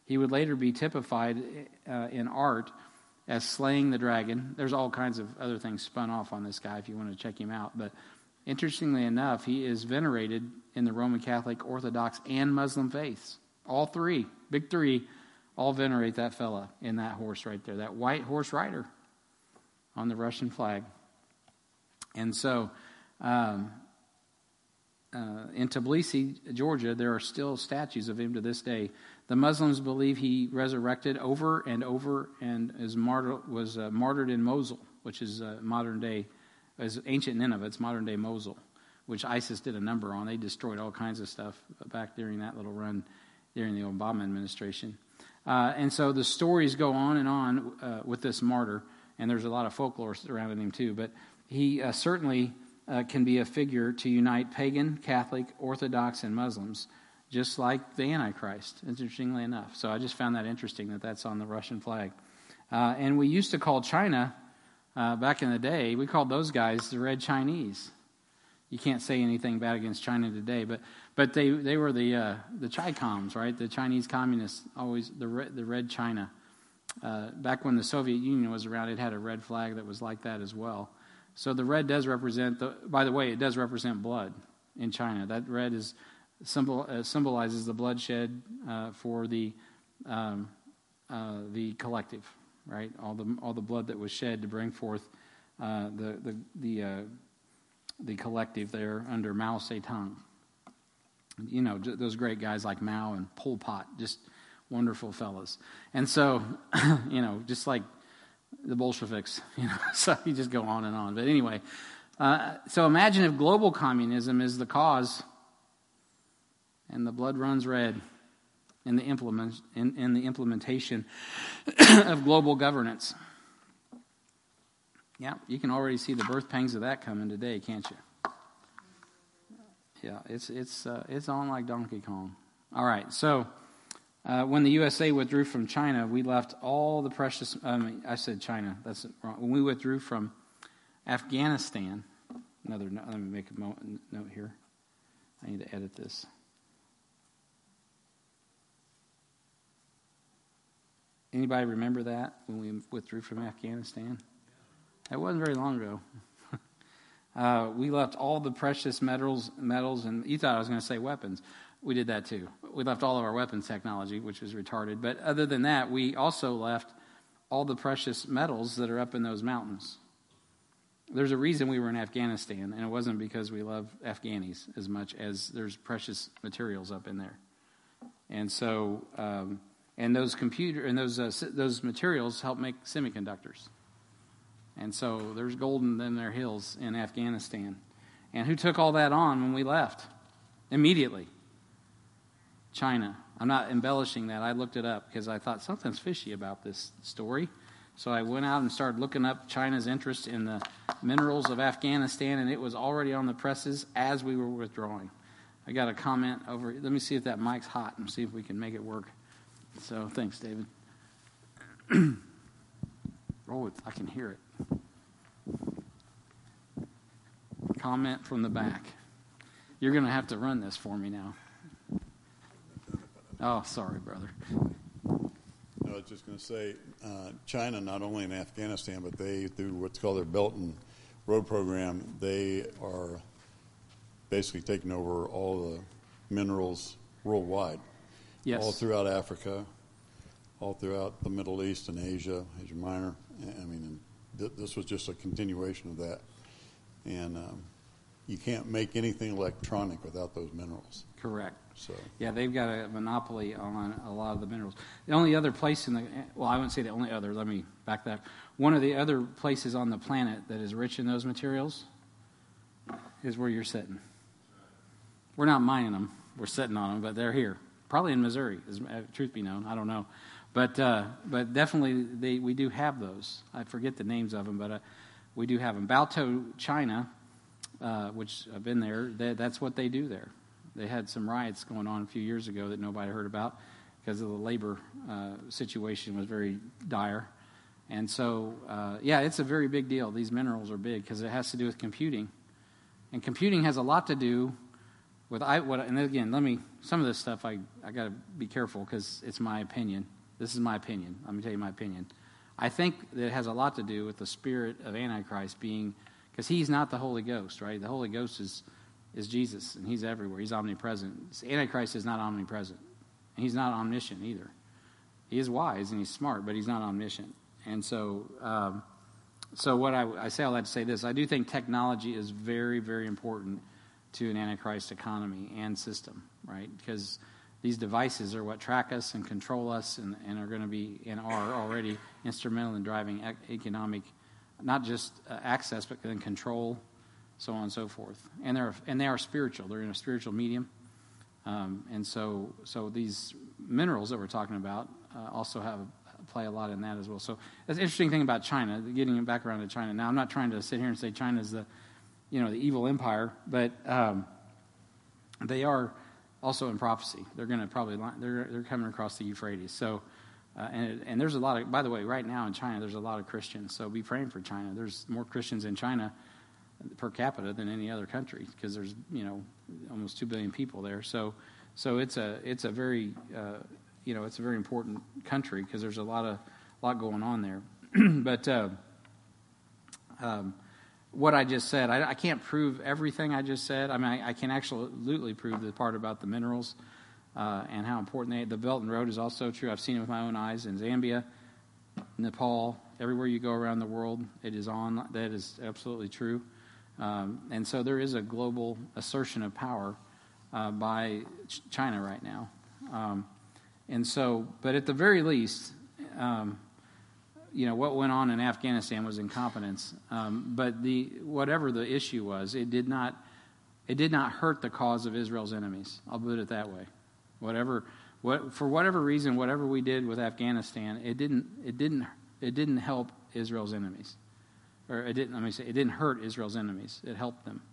Speaker 1: He would later be typified uh, in art as slaying the dragon. There's all kinds of other things spun off on this guy if you want to check him out. But interestingly enough, he is venerated in the Roman Catholic, Orthodox, and Muslim faiths. All three, big three, all venerate that fella in that horse right there, that white horse rider on the Russian flag. And so um, uh, in Tbilisi, Georgia, there are still statues of him to this day. The Muslims believe he resurrected over and over and is martyr, was uh, martyred in Mosul, which is uh, modern day, as ancient Nineveh, it's modern day Mosul, which ISIS did a number on. They destroyed all kinds of stuff back during that little run during the Obama administration. Uh, and so the stories go on and on uh, with this martyr, and there's a lot of folklore surrounding him too. But he uh, certainly uh, can be a figure to unite pagan, Catholic, Orthodox, and Muslims, just like the Antichrist, interestingly enough. So I just found that interesting that that's on the Russian flag. Uh, and we used to call China, uh, back in the day, we called those guys the Red Chinese. You can't say anything bad against China today, but but they, they were the uh, the Chi-Coms, right? The Chinese communists, always the red, the Red China. Uh, back when the Soviet Union was around, it had a red flag that was like that as well. So the red does represent, the, by the way, it does represent blood in China. That red is symbol uh, symbolizes the bloodshed uh, for the um, uh, the collective, right? All the all the blood that was shed to bring forth uh, the the the uh, the collective there under Mao Zedong. You know, those great guys like Mao and Pol Pot, just wonderful fellas. And so, you know, just like the Bolsheviks, you know, so you just go on and on. But anyway, uh, so imagine if global communism is the cause and the blood runs red in the implement in, in the implementation of global governance. Yeah, you can already see the birth pangs of that coming today, can't you? Yeah, it's it's uh, it's on like Donkey Kong. All right, so uh, when the U S A withdrew from China, we left all the precious. Um, I said China. That's wrong. When we withdrew from Afghanistan, another. Let me make a note here. I need to edit this. Anybody remember that when we withdrew from Afghanistan? It wasn't very long ago. uh, we left all the precious metals, metals, and you thought I was going to say weapons. We did that too. We left all of our weapons technology, which was retarded. But other than that, we also left all the precious metals that are up in those mountains. There's a reason we were in Afghanistan, and it wasn't because we love Afghanis as much as there's precious materials up in there. And so, um, and those computer and those uh, those materials help make semiconductors. And so there's gold in their hills in Afghanistan. And who took all that on when we left? Immediately. China. I'm not embellishing that. I looked it up because I thought something's fishy about this story. So I went out and started looking up China's interest in the minerals of Afghanistan, and it was already on the presses as we were withdrawing. I got a comment over. Let me see if that mic's hot and see if we can make it work. So thanks, David. Oh, I can hear it. Comment from the back. You're going to have to run this for me now. Oh, sorry, brother.
Speaker 4: I was just going to say, uh, China, not only in Afghanistan, but they, through what's called their Belt and Road Program, they are basically taking over all the minerals worldwide.
Speaker 1: Yes.
Speaker 4: All throughout Africa, all throughout the Middle East and Asia, Asia Minor. I mean, th- this was just a continuation of that. And um, you can't make anything electronic without those minerals.
Speaker 1: Correct.
Speaker 4: So
Speaker 1: yeah, they've got a monopoly on a lot of the minerals. The only other place in the, well, I wouldn't say the only other, let me back that. One of the other places on the planet that is rich in those materials is where you're sitting. We're not mining them. We're sitting on them, but they're here. Probably in Missouri, as truth be known. I don't know. But uh, but definitely they, we do have those. I forget the names of them, but uh, we do have them. Baotou, China, uh, which I've been there, they, that's what they do there. They had some riots going on a few years ago that nobody heard about because of the labor uh, situation was very dire. And so, uh, yeah, it's a very big deal. These minerals are big because it has to do with computing. And computing has a lot to do with I what and again, let me some of this stuff I I got to be careful because it's my opinion. This is my opinion. Let me tell you my opinion. I think that it has a lot to do with the spirit of Antichrist being, because he's not the Holy Ghost, right? The Holy Ghost is is Jesus, and he's everywhere. He's omnipresent. Antichrist is not omnipresent. And he's not omniscient either. He is wise and he's smart, but he's not omniscient. And so, um, so what I, I say all that to say this: I do think technology is very, very important to an Antichrist economy and system, right? Because these devices are what track us and control us, and, and are going to be and are already instrumental in driving ec- economic, not just uh, access, but then control, so on and so forth. And they're and they are spiritual. They're in a spiritual medium, um, and so so these minerals that we're talking about uh, also have play a lot in that as well. So that's an interesting thing about China. Getting back around to China now, I'm not trying to sit here and say China is the you know the evil empire, but um, they are also in prophecy. They're going to probably they're they're coming across the Euphrates. So. Uh, and and there's a lot of, by the way, right now in China, there's a lot of Christians. So be praying for China. There's more Christians in China per capita than any other country, because there's, you know, almost two billion people there. So so it's a it's a very uh, you know it's a very important country, because there's a lot of lot going on there. But uh, um, what I just said, I, I can't prove everything I just said. I mean, I, I can absolutely prove the part about the minerals. Uh, and how important they, the Belt and Road is also true. I've seen it with my own eyes in Zambia, Nepal, everywhere you go around the world, it is on. That is absolutely true. Um, and so there is a global assertion of power uh, by Ch- China right now. Um, and so, but at the very least, um, you know, what went on in Afghanistan was incompetence. Um, but the whatever the issue was, it did not it did not hurt the cause of Israel's enemies. I'll put it that way. Whatever, what for whatever reason, whatever we did with Afghanistan, it didn't, it didn't, it didn't help Israel's enemies, or it didn't. Let me say, it didn't hurt Israel's enemies. It helped them.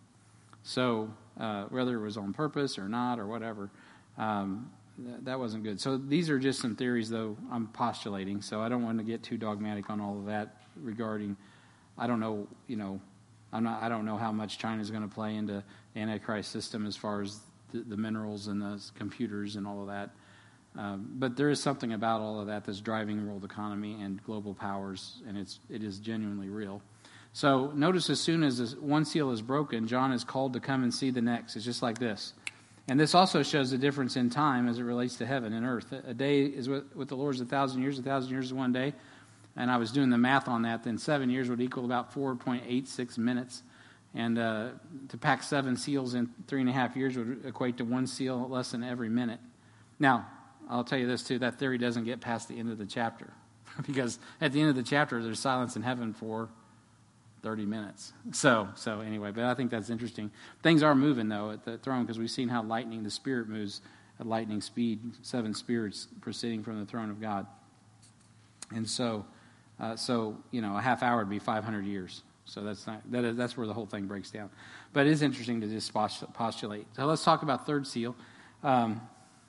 Speaker 1: So uh, whether it was on purpose or not, or whatever, um, th- that wasn't good. So these are just some theories, though I'm postulating. So I don't want to get too dogmatic on all of that regarding. I don't know, you know, I'm not. I don't know how much China is going to play into the Antichrist system as far as The, the minerals and the computers and all of that. Um, but there is something about all of that that's driving world economy and global powers, and it's it is genuinely real. So notice, as soon as this one seal is broken, John is called to come and see the next. It's just like this. And this also shows the difference in time as it relates to heaven and earth. A day is with, with the Lord is a thousand years. A thousand years is one day. And I was doing the math on that. Then seven years would equal about four point eight six minutes. And uh, to pack seven seals in three and a half years would equate to one seal less than every minute. Now, I'll tell you this too, that theory doesn't get past the end of the chapter. Because at the end of the chapter, there's silence in heaven for thirty minutes. So, so anyway, but I think that's interesting. Things are moving, though, at the throne, because we've seen how lightning, the Spirit moves at lightning speed, seven spirits proceeding from the throne of God. And so, uh, so you know, a half hour would be five hundred years. So that's not that is, that's where the whole thing breaks down. But it is interesting to just postulate. So let's talk about third seal. Um,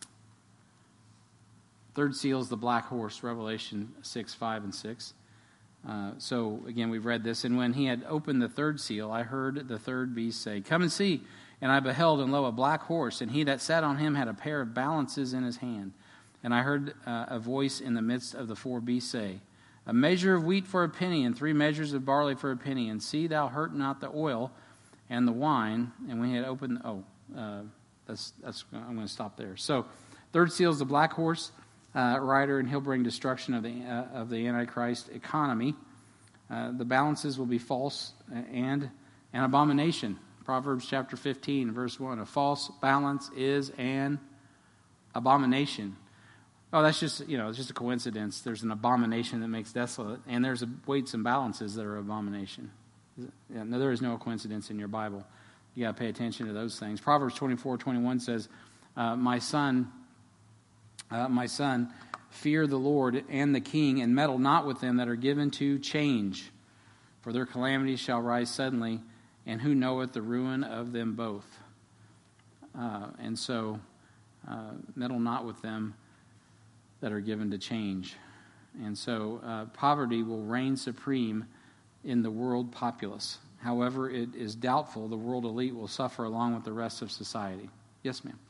Speaker 1: third seal is the black horse, Revelation six, five, and six. Uh, so again, we've read this. And when he had opened the third seal, I heard the third beast say, "Come and see." And I beheld, and lo, a black horse, and he that sat on him had a pair of balances in his hand. And I heard uh, a voice in the midst of the four beasts say, "A measure of wheat for a penny, and three measures of barley for a penny. And see thou hurt not the oil and the wine." And when he had opened, oh, uh, that's that's. I'm going to stop there. So, third seal is the black horse uh, rider, and he'll bring destruction of the uh, of the Antichrist economy. Uh, the balances will be false and an abomination. Proverbs chapter fifteen, verse one: a false balance is an abomination. Oh, that's just, you know, it's just a coincidence. There's an abomination that makes desolate, and there's a weights and balances that are abomination. Yeah, no, there is no coincidence in your Bible. You got to pay attention to those things. Proverbs twenty-four twenty-one says, uh, "My son, uh, my son, fear the Lord and the king, and meddle not with them that are given to change, for their calamities shall rise suddenly, and who knoweth the ruin of them both?" Uh, and so, uh, meddle not with them that are given to change. And so uh, poverty will reign supreme in the world populace. However, it is doubtful the world elite will suffer along with the rest of society. Yes, ma'am.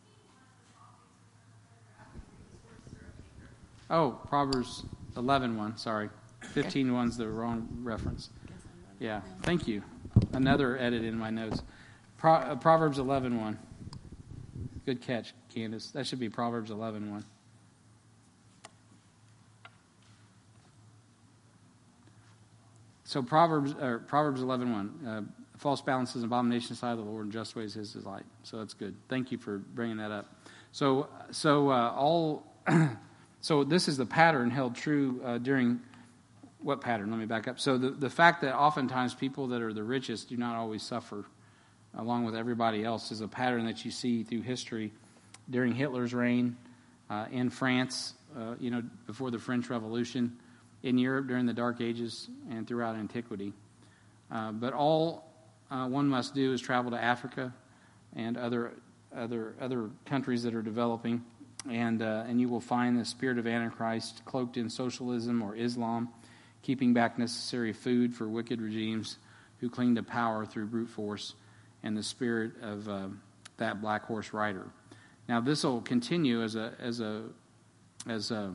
Speaker 1: Oh, Proverbs eleven one, sorry. fifteen one's the wrong reference. Yeah, thank you. Another edit in my notes. Pro, uh, Proverbs eleven one. Good catch, Candace. That should be Proverbs eleven one. So Proverbs or Proverbs eleven one. Uh, false balance is an abomination side of the Lord, and just ways his delight. So that's good. Thank you for bringing that up. So so uh, all so this is the pattern held true uh, during what pattern? Let me back up. So the the fact that oftentimes people that are the richest do not always suffer along with everybody else is a pattern that you see through history during Hitler's reign, uh, in France, uh, you know, before the French Revolution, in Europe during the Dark Ages, and throughout antiquity. Uh, but all uh, one must do is travel to Africa and other other other countries that are developing, and uh, and you will find the spirit of Antichrist cloaked in socialism or Islam, keeping back necessary food for wicked regimes who cling to power through brute force, and the spirit of uh, that black horse rider. Now this will continue as a as a as a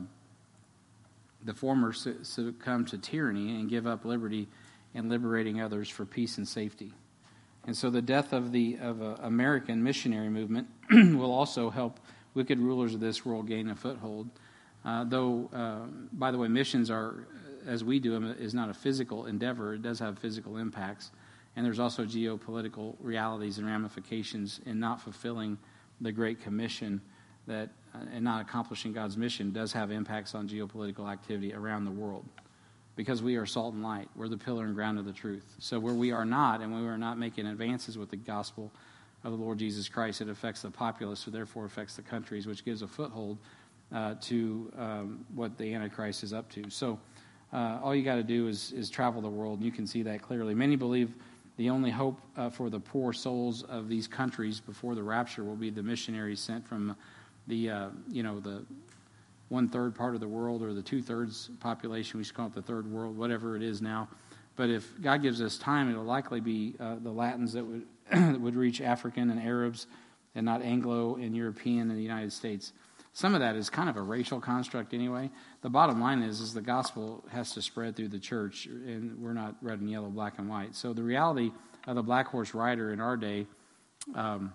Speaker 1: the former succumb to tyranny and give up liberty and liberating others for peace and safety. And so the death of the of a American missionary movement will also help wicked rulers of this world gain a foothold. Uh, though, uh, by the way, missions are, as we do them, is not a physical endeavor. It does have physical impacts. And there's also geopolitical realities and ramifications in not fulfilling the Great Commission that uh, and not accomplishing God's mission does have impacts on geopolitical activity around the world. Because we are salt and light. We're the pillar and ground of the truth. So where we are not, and we are not making advances with the gospel of the Lord Jesus Christ, it affects the populace, so therefore affects the countries, which gives a foothold uh, to um, what the Antichrist is up to. So uh, all you got to do is, is travel the world, and you can see that clearly. Many believe the only hope uh, for the poor souls of these countries before the rapture will be the missionaries sent from the, uh, you know, the one-third part of the world, or the two-thirds population. We should call it the third world, whatever it is now. But if God gives us time, it'll likely be uh, the Latins that would that would reach African and Arabs, and not Anglo and European in the United States. Some of that is kind of a racial construct anyway. The bottom line is, is the gospel has to spread through the church, and we're not red and yellow, black and white. So the reality of the black horse rider in our day, um,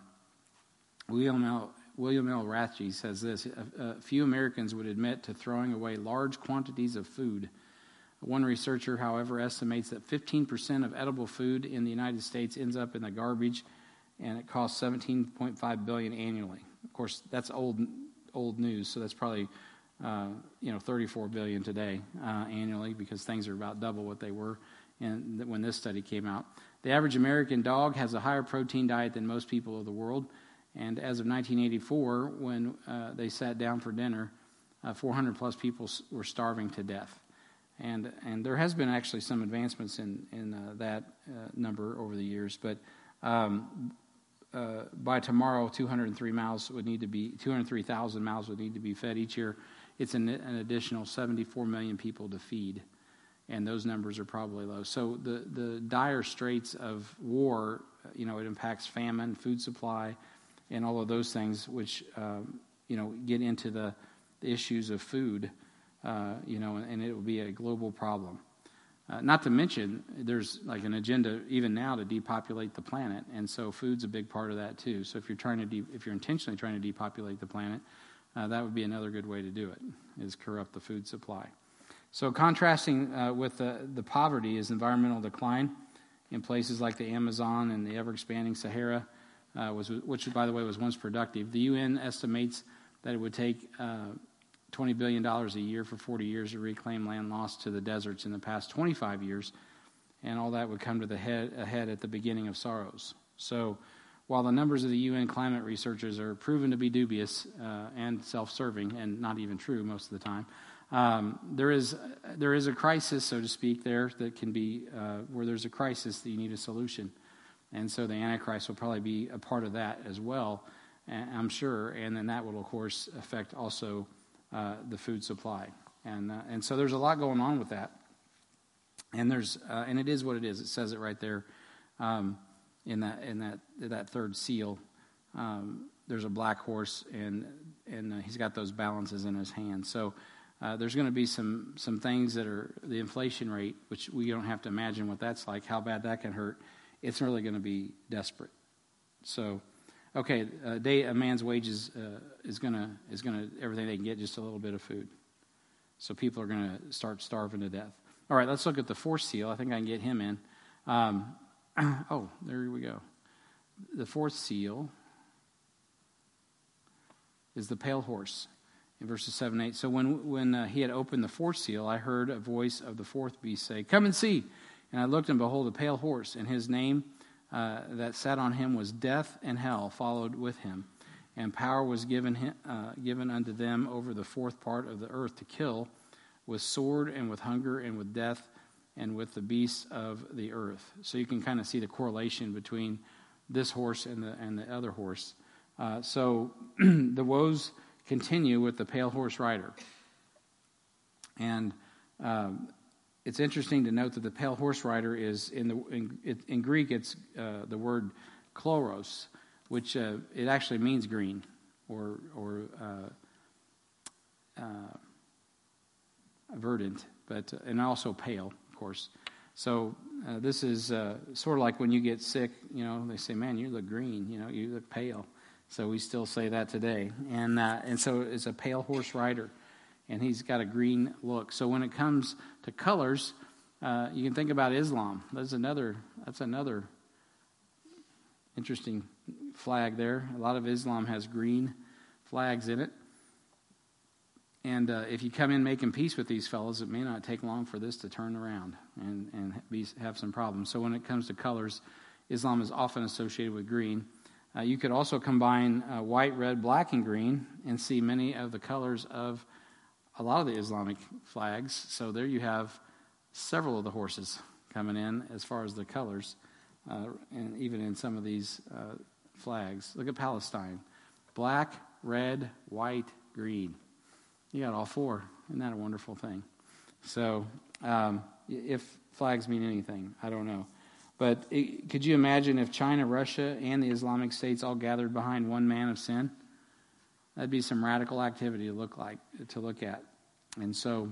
Speaker 1: William L. William L. Rathje says this: a, a few Americans would admit to throwing away large quantities of food. One researcher, however, estimates that fifteen percent of edible food in the United States ends up in the garbage, and it costs seventeen point five billion dollars annually. Of course, that's old old news, so that's probably uh, you know thirty-four billion dollars today uh, annually, because things are about double what they were in, when this study came out. The average American dog has a higher protein diet than most people of the world. And as of nineteen eighty-four, when uh, they sat down for dinner, uh, four hundred plus people were starving to death. And and there has been actually some advancements in, in uh, that uh, number over the years. But um, uh, by tomorrow, two hundred three mouths would need to be, two hundred three thousand mouths would need to be fed each year. It's an, an additional seventy-four million people to feed. And those numbers are probably low. So the, the dire straits of war, you know, it impacts famine, food supply, and all of those things, which, um, you know, get into the, the issues of food, uh, you know, and, and it will be a global problem. Uh, not to mention, there's like an agenda even now to depopulate the planet, and so food's a big part of that too. So if you're trying to, de- if you're intentionally trying to depopulate the planet, uh, that would be another good way to do it, is corrupt the food supply. So contrasting uh, with the, the poverty is environmental decline in places like the Amazon and the ever-expanding Sahara. Uh, was, which, by the way, was once productive. The U N estimates that it would take uh, twenty billion dollars a year for forty years to reclaim land lost to the deserts in the past twenty-five years, and all that would come to the head ahead at the beginning of sorrows. So while the numbers of the U N climate researchers are proven to be dubious uh, and self-serving, and not even true most of the time, um, there is there is a crisis, so to speak, there that can be, uh, where there's a crisis that you need a solution. And so the Antichrist will probably be a part of that as well, I'm sure. And then that will, of course, affect also uh, the food supply. And uh, and so there's a lot going on with that. And there's uh, and it is what it is. It says it right there um, in that in that that third seal. um, there's a black horse, and and uh, he's got those balances in his hand. So uh, there's going to be some some things that are the inflation rate, which we don't have to imagine what that's like, how bad that can hurt. It's really going to be desperate. So, okay, a day a man's wages uh, is gonna is gonna everything they can get, just a little bit of food. So people are going to start starving to death. All right, let's look at the fourth seal. I think I can get him in. Um, oh, there we go. The fourth seal is the pale horse in verses seven and eight. So when, when uh, he had opened the fourth seal, I heard a voice of the fourth beast say, "Come and see." And I looked, and behold, a pale horse, and his name uh, that sat on him was Death, and hell followed with him. And power was given him, uh, given unto them over the fourth part of the earth to kill with sword and with hunger and with death and with the beasts of the earth. So you can kind of see the correlation between this horse and the and the other horse. Uh, so the woes continue with the pale horse rider. And um, it's interesting to note that the pale horse rider is, in the in, it, in Greek, it's uh, the word chloros, which uh, it actually means green or or uh, uh, verdant, but uh, and also pale, of course. So uh, this is uh, sort of like when you get sick, you know, they say, "Man, you look green," you know, you look pale. So we still say that today, and uh, and so it's a pale horse rider, and he's got a green look. So when it comes to colors, uh, you can think about Islam. That's another. That's another interesting flag there. A lot of Islam has green flags in it. And uh, if you come in making peace with these fellows, it may not take long for this to turn around and, and be, have some problems. So when it comes to colors, Islam is often associated with green. Uh, you could also combine uh, white, red, black, and green and see many of the colors of a lot of the Islamic flags. So there you have several of the horses coming in as far as the colors, uh, and even in some of these uh, flags. Look at Palestine. Black, red, white, green. You got all four. Isn't that a wonderful thing? So um, if flags mean anything, I don't know. But it, could you imagine if China, Russia, and the Islamic states all gathered behind one man of sin? That'd be some radical activity to look like to look at. And so,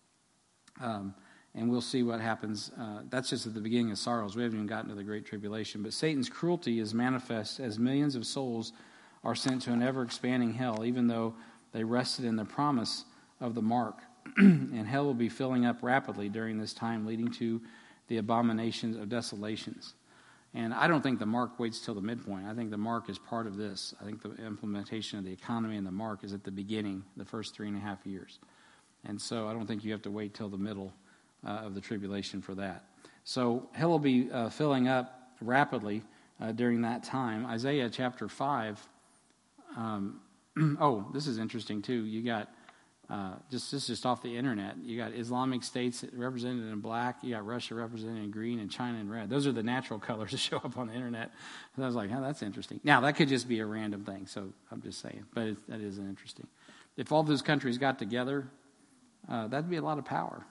Speaker 1: um, and we'll see what happens. Uh, that's just at the beginning of sorrows. We haven't even gotten to the Great Tribulation. But Satan's cruelty is manifest as millions of souls are sent to an ever-expanding hell, even though they rested in the promise of the mark. And hell will be filling up rapidly during this time, leading to the abominations of desolations. And I don't think the mark waits till the midpoint. I think the mark is part of this. I think the implementation of the economy and the mark is at the beginning, the first three and a half years. And so I don't think you have to wait till the middle uh, of the tribulation for that. So hell will be uh, filling up rapidly uh, during that time. Isaiah chapter five. Um, oh, this is interesting too. You got uh, just this is just off the internet. You got Islamic states represented in black. You got Russia represented in green, and China in red. Those are the natural colors that show up on the internet. And I was like, oh, that's interesting. Now that could just be a random thing. So I'm just saying, but it, that is interesting. If all those countries got together, uh, that'd be a lot of power.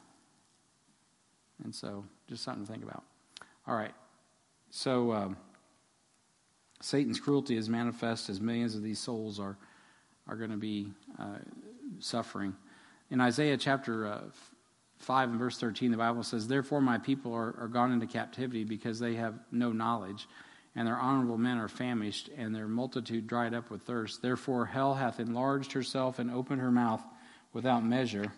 Speaker 1: And so, just something to think about. All right. So, um, Satan's cruelty is manifest as millions of these souls are are going to be uh, suffering. In Isaiah chapter uh, five and verse thirteen, the Bible says, "Therefore my people are, are gone into captivity because they have no knowledge, and their honorable men are famished, and their multitude dried up with thirst. Therefore hell hath enlarged herself and opened her mouth without measure,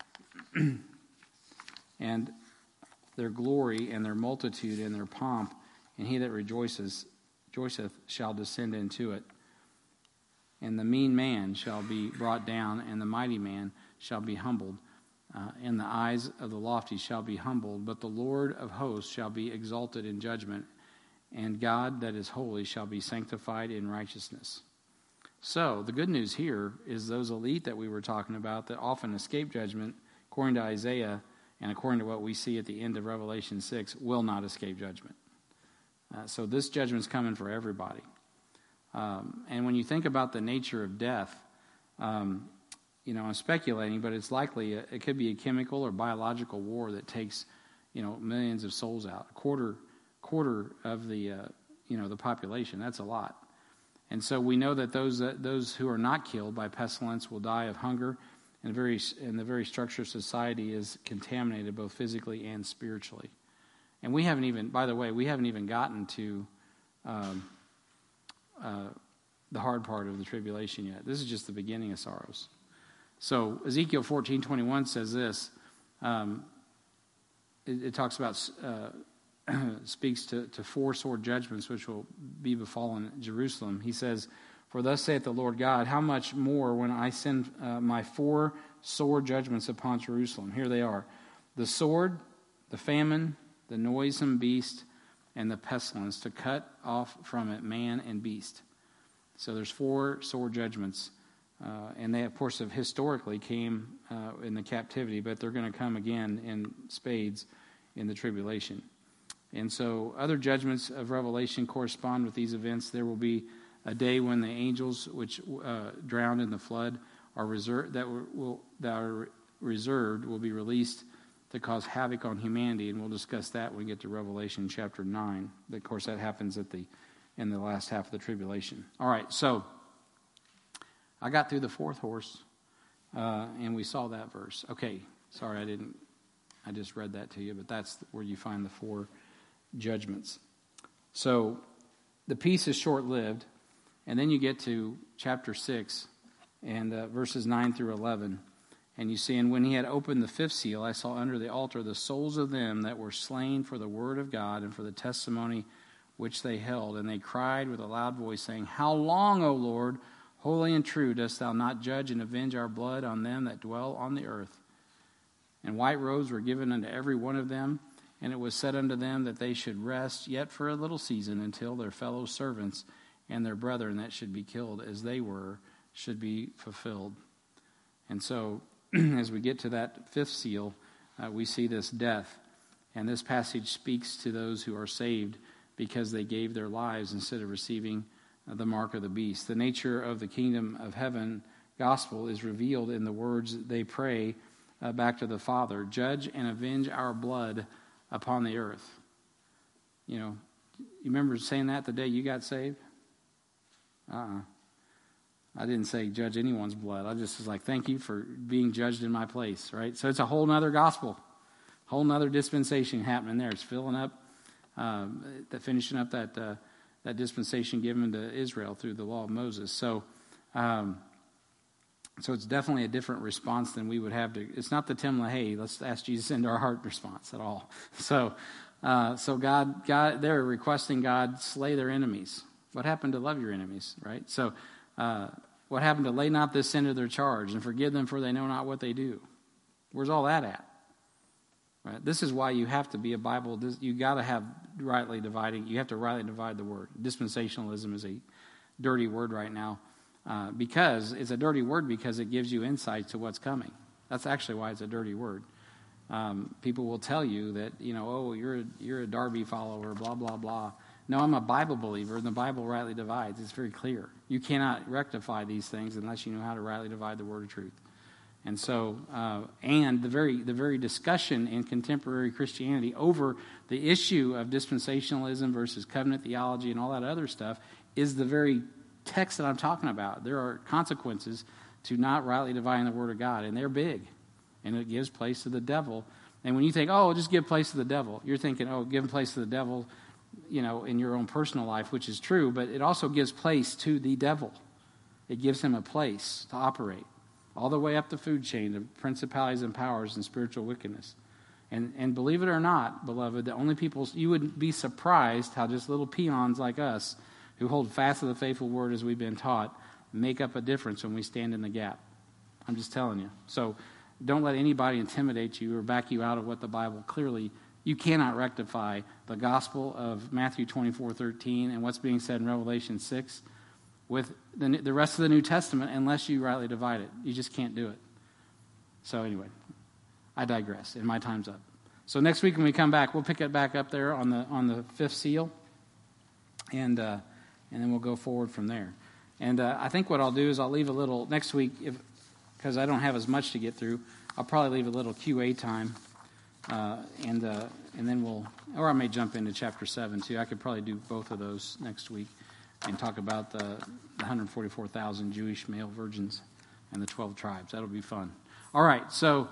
Speaker 1: and their glory and their multitude and their pomp, and he that rejoices, rejoiceth shall descend into it. And the mean man shall be brought down, and the mighty man shall be humbled. Uh, and the eyes of the lofty shall be humbled, but the Lord of hosts shall be exalted in judgment, and God that is holy shall be sanctified in righteousness." So the good news here is those elite that we were talking about that often escape judgment, according to Isaiah and according to what we see at the end of Revelation six, will not escape judgment. Uh, so this judgment's coming for everybody. Um, and when you think about the nature of death, um, you know, I'm speculating, but it's likely a, it could be a chemical or biological war that takes, you know, millions of souls out. A quarter, quarter of the, uh, you know, the population. That's a lot. And so we know that those that, those who are not killed by pestilence will die of hunger, and, very, and the very structure of society is contaminated both physically and spiritually. And we haven't even, by the way, we haven't even gotten to um, uh, the hard part of the tribulation yet. This is just the beginning of sorrows. So Ezekiel fourteen twenty-one says this. Um, it, it talks about, uh, speaks to, to four sore judgments which will be befallen Jerusalem. He says, "For thus saith the Lord God, how much more when I send uh, my four sore judgments upon Jerusalem." Here they are: the sword, the famine, the noisome beast, and the pestilence, to cut off from it man and beast. So there's four sore judgments. Uh, and they, of course, have historically came uh, in the captivity, but they're going to come again in spades in the tribulation. And so other judgments of Revelation correspond with these events. There will be a day when the angels which uh, drowned in the flood are reserved, that were, will that are reserved will be released to cause havoc on humanity, and we'll discuss that when we get to Revelation chapter nine. Of course, that happens at the in the last half of the tribulation. All right, so I got through the fourth horse, uh, and we saw that verse. Okay, sorry I didn't, I just read that to you, but that's where you find the four judgments. So the peace is short-lived, and then you get to chapter six, and uh, verses nine through eleven, and you see, "And when he had opened the fifth seal, I saw under the altar the souls of them that were slain for the word of God and for the testimony which they held. And they cried with a loud voice, saying, How long, O Lord, holy and true, dost thou not judge and avenge our blood on them that dwell on the earth? And white robes were given unto every one of them, and it was said unto them that they should rest yet for a little season until their fellow servants and their brethren that should be killed as they were should be fulfilled." And so as we get to that fifth seal, uh, we see this death. And this passage speaks to those who are saved because they gave their lives instead of receiving uh, the mark of the beast. The nature of the kingdom of heaven gospel is revealed in the words they pray uh, back to the Father: "Judge and avenge our blood upon the earth." You know, you remember saying that the day you got saved? Uh-uh. I didn't say judge anyone's blood. I just was like, thank you for being judged in my place, right? So it's a whole nother gospel, whole nother dispensation happening there. It's filling up, um, that finishing up that uh, that dispensation given to Israel through the law of Moses. So, um, so it's definitely a different response than we would have to. It's not the Tim LaHaye, let's ask Jesus into our heart response at all. So, uh, so God, God, they're requesting God slay their enemies. What happened to love your enemies, right? So. Uh, what happened to lay not this sin to their charge and forgive them, for they know not what they do? Where's all that at? Right? This is why you have to be a Bible. This, you got to have rightly dividing. You have to rightly divide the word. Dispensationalism is a dirty word right now uh, because it's a dirty word because it gives you insight to what's coming. That's actually why it's a dirty word. Um, people will tell you that, you know, oh, you're a, you're a Darby follower, blah blah blah. No, I'm a Bible believer, and the Bible rightly divides. It's very clear. You cannot rectify these things unless you know how to rightly divide the word of truth. And so, uh, and the very the very discussion in contemporary Christianity over the issue of dispensationalism versus covenant theology and all that other stuff is the very text that I'm talking about. There are consequences to not rightly dividing the word of God, and they're big, and it gives place to the devil. And when you think, oh, just give place to the devil, you're thinking, oh, give place to the devil, you know, in your own personal life, which is true, but it also gives place to the devil. It gives him a place to operate all the way up the food chain of principalities and powers and spiritual wickedness. And and believe it or not, beloved, the only people, you would be surprised how just little peons like us who hold fast to the faithful word as we've been taught make up a difference when we stand in the gap. I'm just telling you. So don't let anybody intimidate you or back you out of what the Bible clearly. You cannot rectify the gospel of Matthew twenty-four thirteen and what's being said in Revelation six with the, the rest of the New Testament unless you rightly divide it. You just can't do it. So anyway, I digress, and my time's up. So next week when we come back, we'll pick it back up there on the on the fifth seal, and uh, and then we'll go forward from there. And uh, I think what I'll do is I'll leave a little next week, if because I don't have as much to get through. I'll probably leave a little Q A time. Uh, and uh, and then we'll, or I may jump into chapter seven too. I could probably do both of those next week. and talk about the, the one hundred forty-four thousand Jewish male virgins and the twelve tribes. That'll be fun. All right, so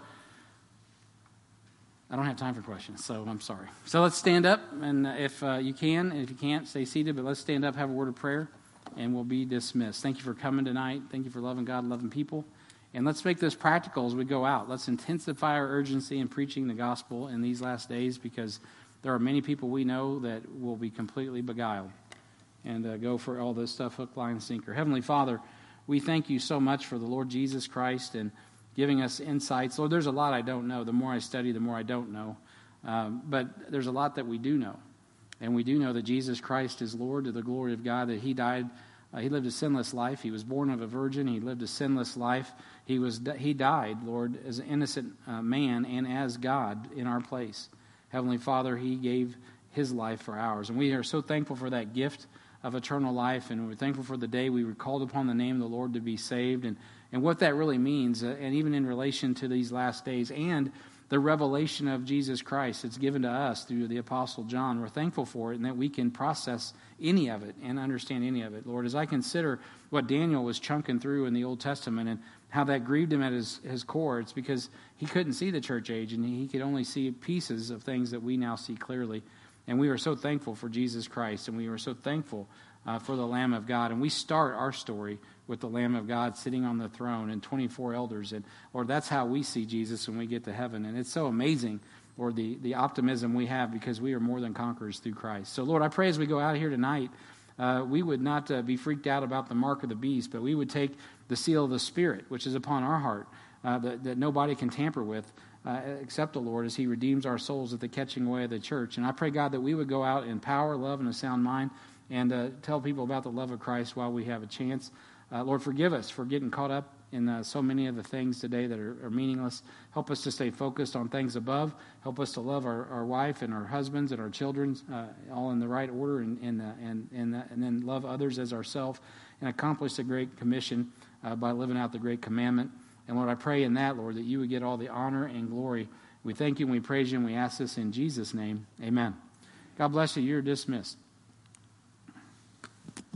Speaker 1: I don't have time for questions, so I'm sorry. So let's stand up, and if uh, you can, and if you can't, stay seated, but let's stand up, have a word of prayer, and we'll be dismissed. Thank you for coming tonight. Thank you for loving God, loving people. And let's make this practical as we go out. Let's intensify our urgency in preaching the gospel in these last days, because there are many people we know that will be completely beguiled and uh, go for all this stuff, hook, line, and sinker. Heavenly Father, we thank you so much for the Lord Jesus Christ and giving us insights. Lord, there's a lot I don't know. The more I study, the more I don't know. Um, but there's a lot that we do know. And we do know that Jesus Christ is Lord, to the glory of God, that he died. Uh, he lived a sinless life. He was born of a virgin. He lived a sinless life. He was he died, Lord, as an innocent uh, man and as God in our place. Heavenly Father, he gave his life for ours. And we are so thankful for that gift of eternal life. And we're thankful for the day we were called upon the name of the Lord to be saved. And And what that really means, uh, and even in relation to these last days, and the revelation of Jesus Christ that's given to us through the Apostle John. We're thankful for it, and that we can process any of it and understand any of it. Lord, as I consider what Daniel was chunking through in the Old Testament and how that grieved him at his, his core, it's because he couldn't see the church age, and he could only see pieces of things that we now see clearly. And we are so thankful for Jesus Christ, and we are so thankful uh, for the Lamb of God. And we start our story with the Lamb of God sitting on the throne and twenty-four elders. And Lord, that's how we see Jesus when we get to heaven. And it's so amazing, Lord, the, the optimism we have, because we are more than conquerors through Christ. So Lord, I pray as we go out here tonight, uh, we would not uh, be freaked out about the mark of the beast, but we would take the seal of the Spirit, which is upon our heart, uh, that, that nobody can tamper with, uh, except the Lord, as he redeems our souls at the catching away of the church. And I pray, God, that we would go out in power, love, and a sound mind, and uh, tell people about the love of Christ while we have a chance. Uh, Lord, forgive us for getting caught up in uh, so many of the things today that are, are meaningless. Help us to stay focused on things above. Help us to love our, our wife and our husbands and our children, uh, all in the right order, and and uh, and and, uh, and then love others as ourselves, and accomplish the Great Commission uh, by living out the Great Commandment. And Lord, I pray in that, Lord, that you would get all the honor and glory. We thank you and we praise you, and we ask this in Jesus' name. Amen. God bless you. You're dismissed.